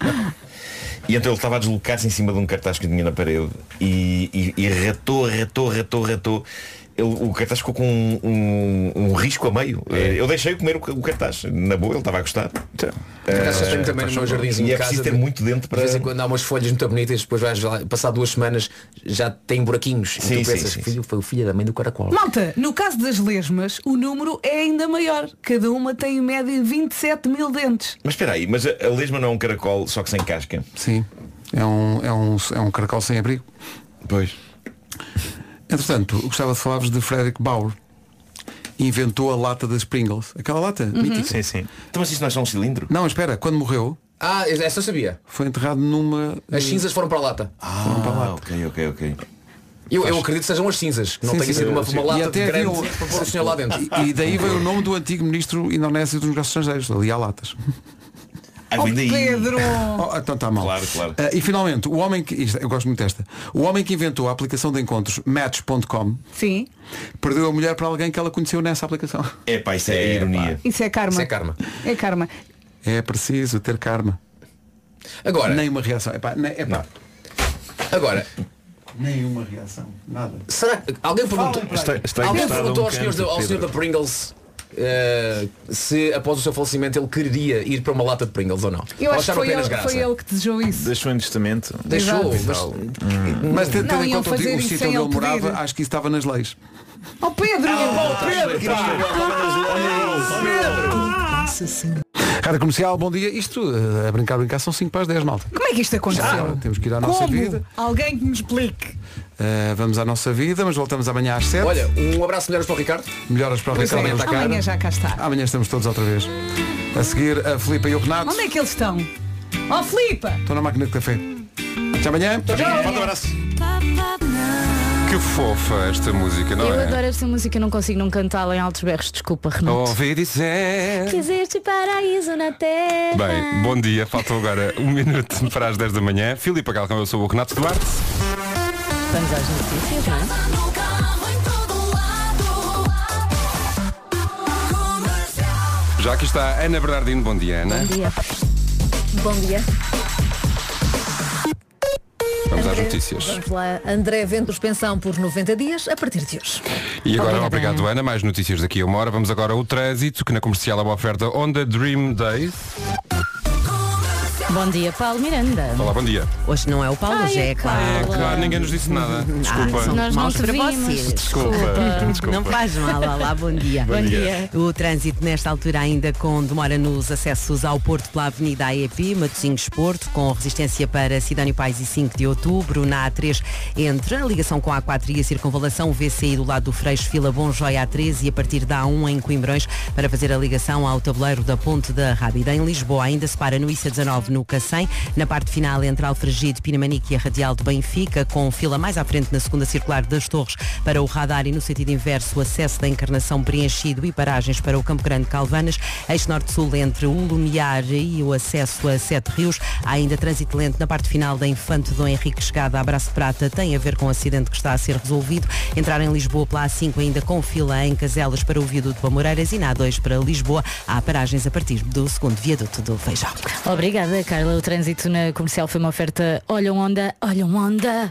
E então ele estava a deslocar-se em cima de um cartaz que eu tinha na parede e, e, e ratou, ratou, ratou, ratou. Ele, o cartaz ficou com um, um, um risco a meio. É. Eu deixei comer o, o cartaz. Na boa, ele estava a gostar. Por acaso eu tenho também no meu jardinzinho E de é casa. preciso ter muito dente para... De vez em quando há umas folhas muito bonitas, depois vais lá, passar duas semanas, já tem buraquinhos. Sim, e tu sim, pensas, sim, filho, foi o filho da mãe do caracol. Malta, no caso das lesmas, o número é ainda maior. Cada uma tem em média vinte e sete mil dentes. Mas espera aí, mas a, a lesma não é um caracol só que sem casca? Sim. É um, é um, é um caracol sem abrigo. Pois. Entretanto, eu gostava de falar-vos de Frederick Bauer. Inventou a lata das Pringles. Aquela lata mítica. Sim, sim. Então mas isso não é só um cilindro? Não, espera, quando morreu, Ah, essa eu sabia. foi enterrado numa... As cinzas foram para a lata. Ah, ok, ok, ok. Eu, eu acredito que sejam as cinzas, que não Sim, tenha sim, sido uma, sim. uma E lata até de grande havia um- para pôr o senhor lá dentro. E, e daí veio o nome do antigo ministro indonésio dos negócios estrangeiros. Ali há latas. Ah, Oh, vem daí. Pedro! Oh, então está mal. Claro, claro. Ah, e finalmente, o homem que. Isto, eu gosto muito desta. O homem que inventou a aplicação de encontros Match ponto com Sim, perdeu a mulher para alguém que ela conheceu nessa aplicação. É pá, isso é, ironia. isso é karma. Isso é karma. É karma. É preciso ter karma. Agora, Nem uma reação. Epá, nem, epá, agora, nenhuma reação. Nada. será que alguém perguntou, Está, está alguém encostado a perguntou um aos senhores canto, da- ao senhor Pedro. da Pringles eh, se após o seu falecimento ele quereria ir para uma lata de Pringles ou não? Eu Ou acho que acharam foi apenas ele, graça? foi ele que desejou isso. Deixou em testamento. Deixou, Exato. mas, Mas tendo Não, em iam conta o, fazer o isso sítio sem onde ele ele pedir. morava, acho que isso estava nas leis. Oh Pedro! Rádio Comercial, bom dia. Isto, eh, a brincar, brincar, são cinco para as dez, malta. Como é que isto aconteceu? Ah, temos que ir à nossa Como? vida. Alguém que me explique. Eh, vamos à nossa vida, mas voltamos amanhã às sete. olha, um abraço melhores para o Ricardo. Melhoras para o Pois Ricardo. amanhã está cá. Amanhã já cá está. Amanhã estamos todos outra vez. A seguir, a Filipa e o Renato. Onde é que eles estão? Oh Filipa! Estou na máquina de café. Até amanhã. Forte abraço. Que fofa esta música, não Eu é? adoro esta música, não consigo não cantá-la em altos berros. Desculpa, Renato. Ouvi dizer. Quiseste paraíso na terra. Bem, bom dia. Faltam agora um minuto para as dez da manhã. Filipe Galcão, eu sou o Renato Duarte. Vamos às notícias, não é? Já aqui está Ana Bernardino. Bom dia, Ana. Bom dia. Bom dia. Vamos às André, notícias. Vamos lá. André vende suspensão por noventa dias a partir de hoje. E agora, Obrigada, obrigado, Ana. Ana. Mais notícias daqui a uma hora. Vamos agora ao trânsito, que na comercial é uma oferta Honda Dream Days. Bom dia, Paulo Miranda. Olá, bom dia. Hoje não é o Paulo, Ai, hoje é é a Clara. Carla. Claro, ninguém nos disse nada. Desculpa. Ah, são Nós não maus te para vimos. vocês. Desculpa. Desculpa. Não faz mal, olá, bom dia. Bom dia. O trânsito nesta altura ainda com demora nos acessos ao Porto pela Avenida A E P, Matosinhos Porto, com resistência para Sidónio Pais e cinco de outubro, na A três entre a ligação com a A quatro e a circunvalação, o V C I do lado do Freixo, Fila Bom Joia A treze e a partir da A um em Coimbrões para fazer a ligação ao tabuleiro da Ponte da Rábida. Em Lisboa ainda se para no I C dezanove no Cacém, na parte final entre Alfragide, Pinamanique e a Radial de Benfica, com fila mais à frente na segunda circular das Torres para o radar e no sentido inverso o acesso da Encarnação preenchido e paragens para o Campo Grande Calvanas, eixo norte-sul entre o Lumiar e o acesso a Sete Rios. Há ainda trânsito lento na parte final da Infante Dom Henrique, chegada a Braço de Prata, tem a ver com o acidente que está a ser resolvido. Entrar em Lisboa pela A cinco ainda com fila em Caselas para o viaduto de Amoreiras e na A dois para Lisboa. Há paragens a partir do segundo viaduto do Feijão. Obrigada, Carla. O trânsito na comercial foi uma oferta Olha Onda, Olha Onda.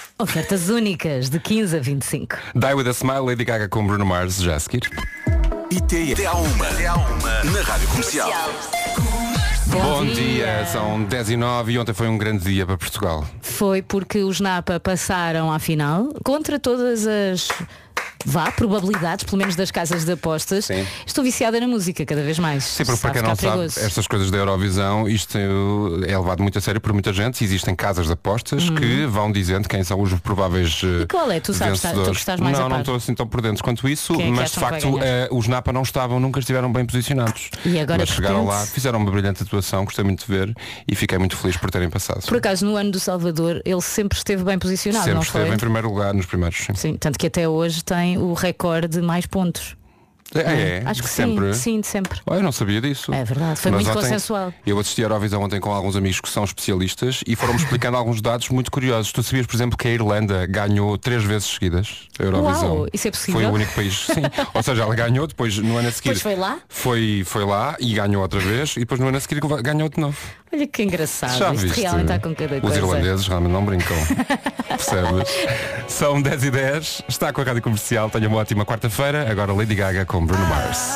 Ofertas únicas de quinze a vinte e cinco. Die with a Smile, Lady Gaga com Bruno Mars, já a seguir. I T. Até à uma. Até à uma. Na Rádio Comercial. Bom, Bom dia. dia. São dez e nove e ontem foi um grande dia para Portugal. Foi porque os Napa passaram à final contra todas as... Vá, probabilidades, pelo menos das casas de apostas. Sim. Estou viciada na música cada vez mais. Sim, porque Está para a quem não ficar sabe, perigoso. estas coisas da Eurovisão, isto é levado muito a sério por muita gente. Existem casas de apostas Uhum. que vão dizendo quem são os prováveis eh, E qual é? Tu sabes, tu vencedores. que estás mais não, a par. não estou assim tão por dentro quanto isso, Quem é que mas de acham que vai facto ganhar? eh, os Napa não estavam, nunca estiveram bem posicionados. E agora, mas de chegaram repente- lá, fizeram uma brilhante atuação, gostei muito de ver e fiquei muito feliz por terem passado. Por acaso, no ano do Salvador, ele sempre esteve bem posicionado, Sempre não esteve foi? em primeiro lugar nos primeiros. Sim. Sim, tanto que até hoje tem o recorde de mais pontos. É, é, Acho que sempre. sim, sim, de sempre. Oh, eu não sabia disso. É verdade, foi Mas muito ontem, consensual. Eu assisti a Eurovisão ontem com alguns amigos que são especialistas e foram-me explicando alguns dados muito curiosos. Tu sabias, por exemplo, que a Irlanda ganhou três vezes seguidas a Eurovisão. Uau, isso é possível? Foi o único país, sim. Ou seja, ela ganhou, depois no ano a seguir Depois foi lá? Foi, foi lá e ganhou outra vez e depois no ano a seguir ganhou de novo. Olha que engraçado. Já Isto viste? realmente está com cada Os coisa. irlandeses realmente não brincam. Percebes? São dez e dez, está com a Rádio Comercial, tenha uma ótima quarta-feira. Agora Lady Gaga com Bruno Mars.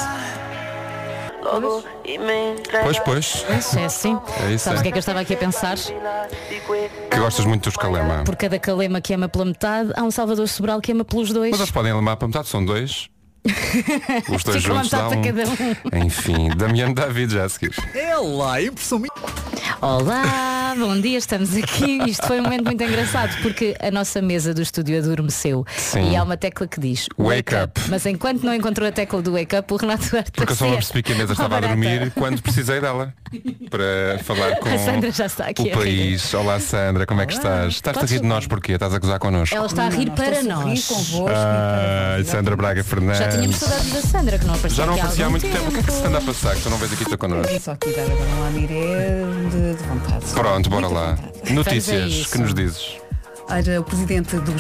Pois, pois. Isso é assim. É isso, Sabes o é. que é que eu estava aqui a pensar? Que gostas muito dos Calema. Por cada calema que ama pela metade, há um Salvador Sobral que ama pelos dois. Mas eles podem lemar para metade, são dois. Os dois Fica uma juntos dá metade um... para cada um. Enfim, Damiano David já a seguir. É lá, impressão. Olá, bom dia, estamos aqui. Isto foi um momento muito engraçado porque a nossa mesa do estúdio adormeceu. Sim. E há uma tecla que diz Wake up. Mas enquanto não encontrou a tecla do wake up, o Renato Duarte Porque eu só me parecia percebi que a mesa uma estava a barata. dormir quando precisei dela. Para falar com A Sandra já está aqui o a rir. país. Olá Sandra, como é que estás? Estás a Podes rir de ouvir? nós porquê? Estás a gozar connosco? Ela está a rir para nós. Ah, Sandra Braga Fernandes. Já tínhamos saudades da Sandra, que não aparecia Já não aqui há aparecia há algum muito tempo. O que é que se anda a passar que tu não vês aqui estar connosco? Só aqui dar agora um lamiré de, de vontade. Pronto, bora lá. a Notícias, isso. que nos dizes? Olha, o presidente do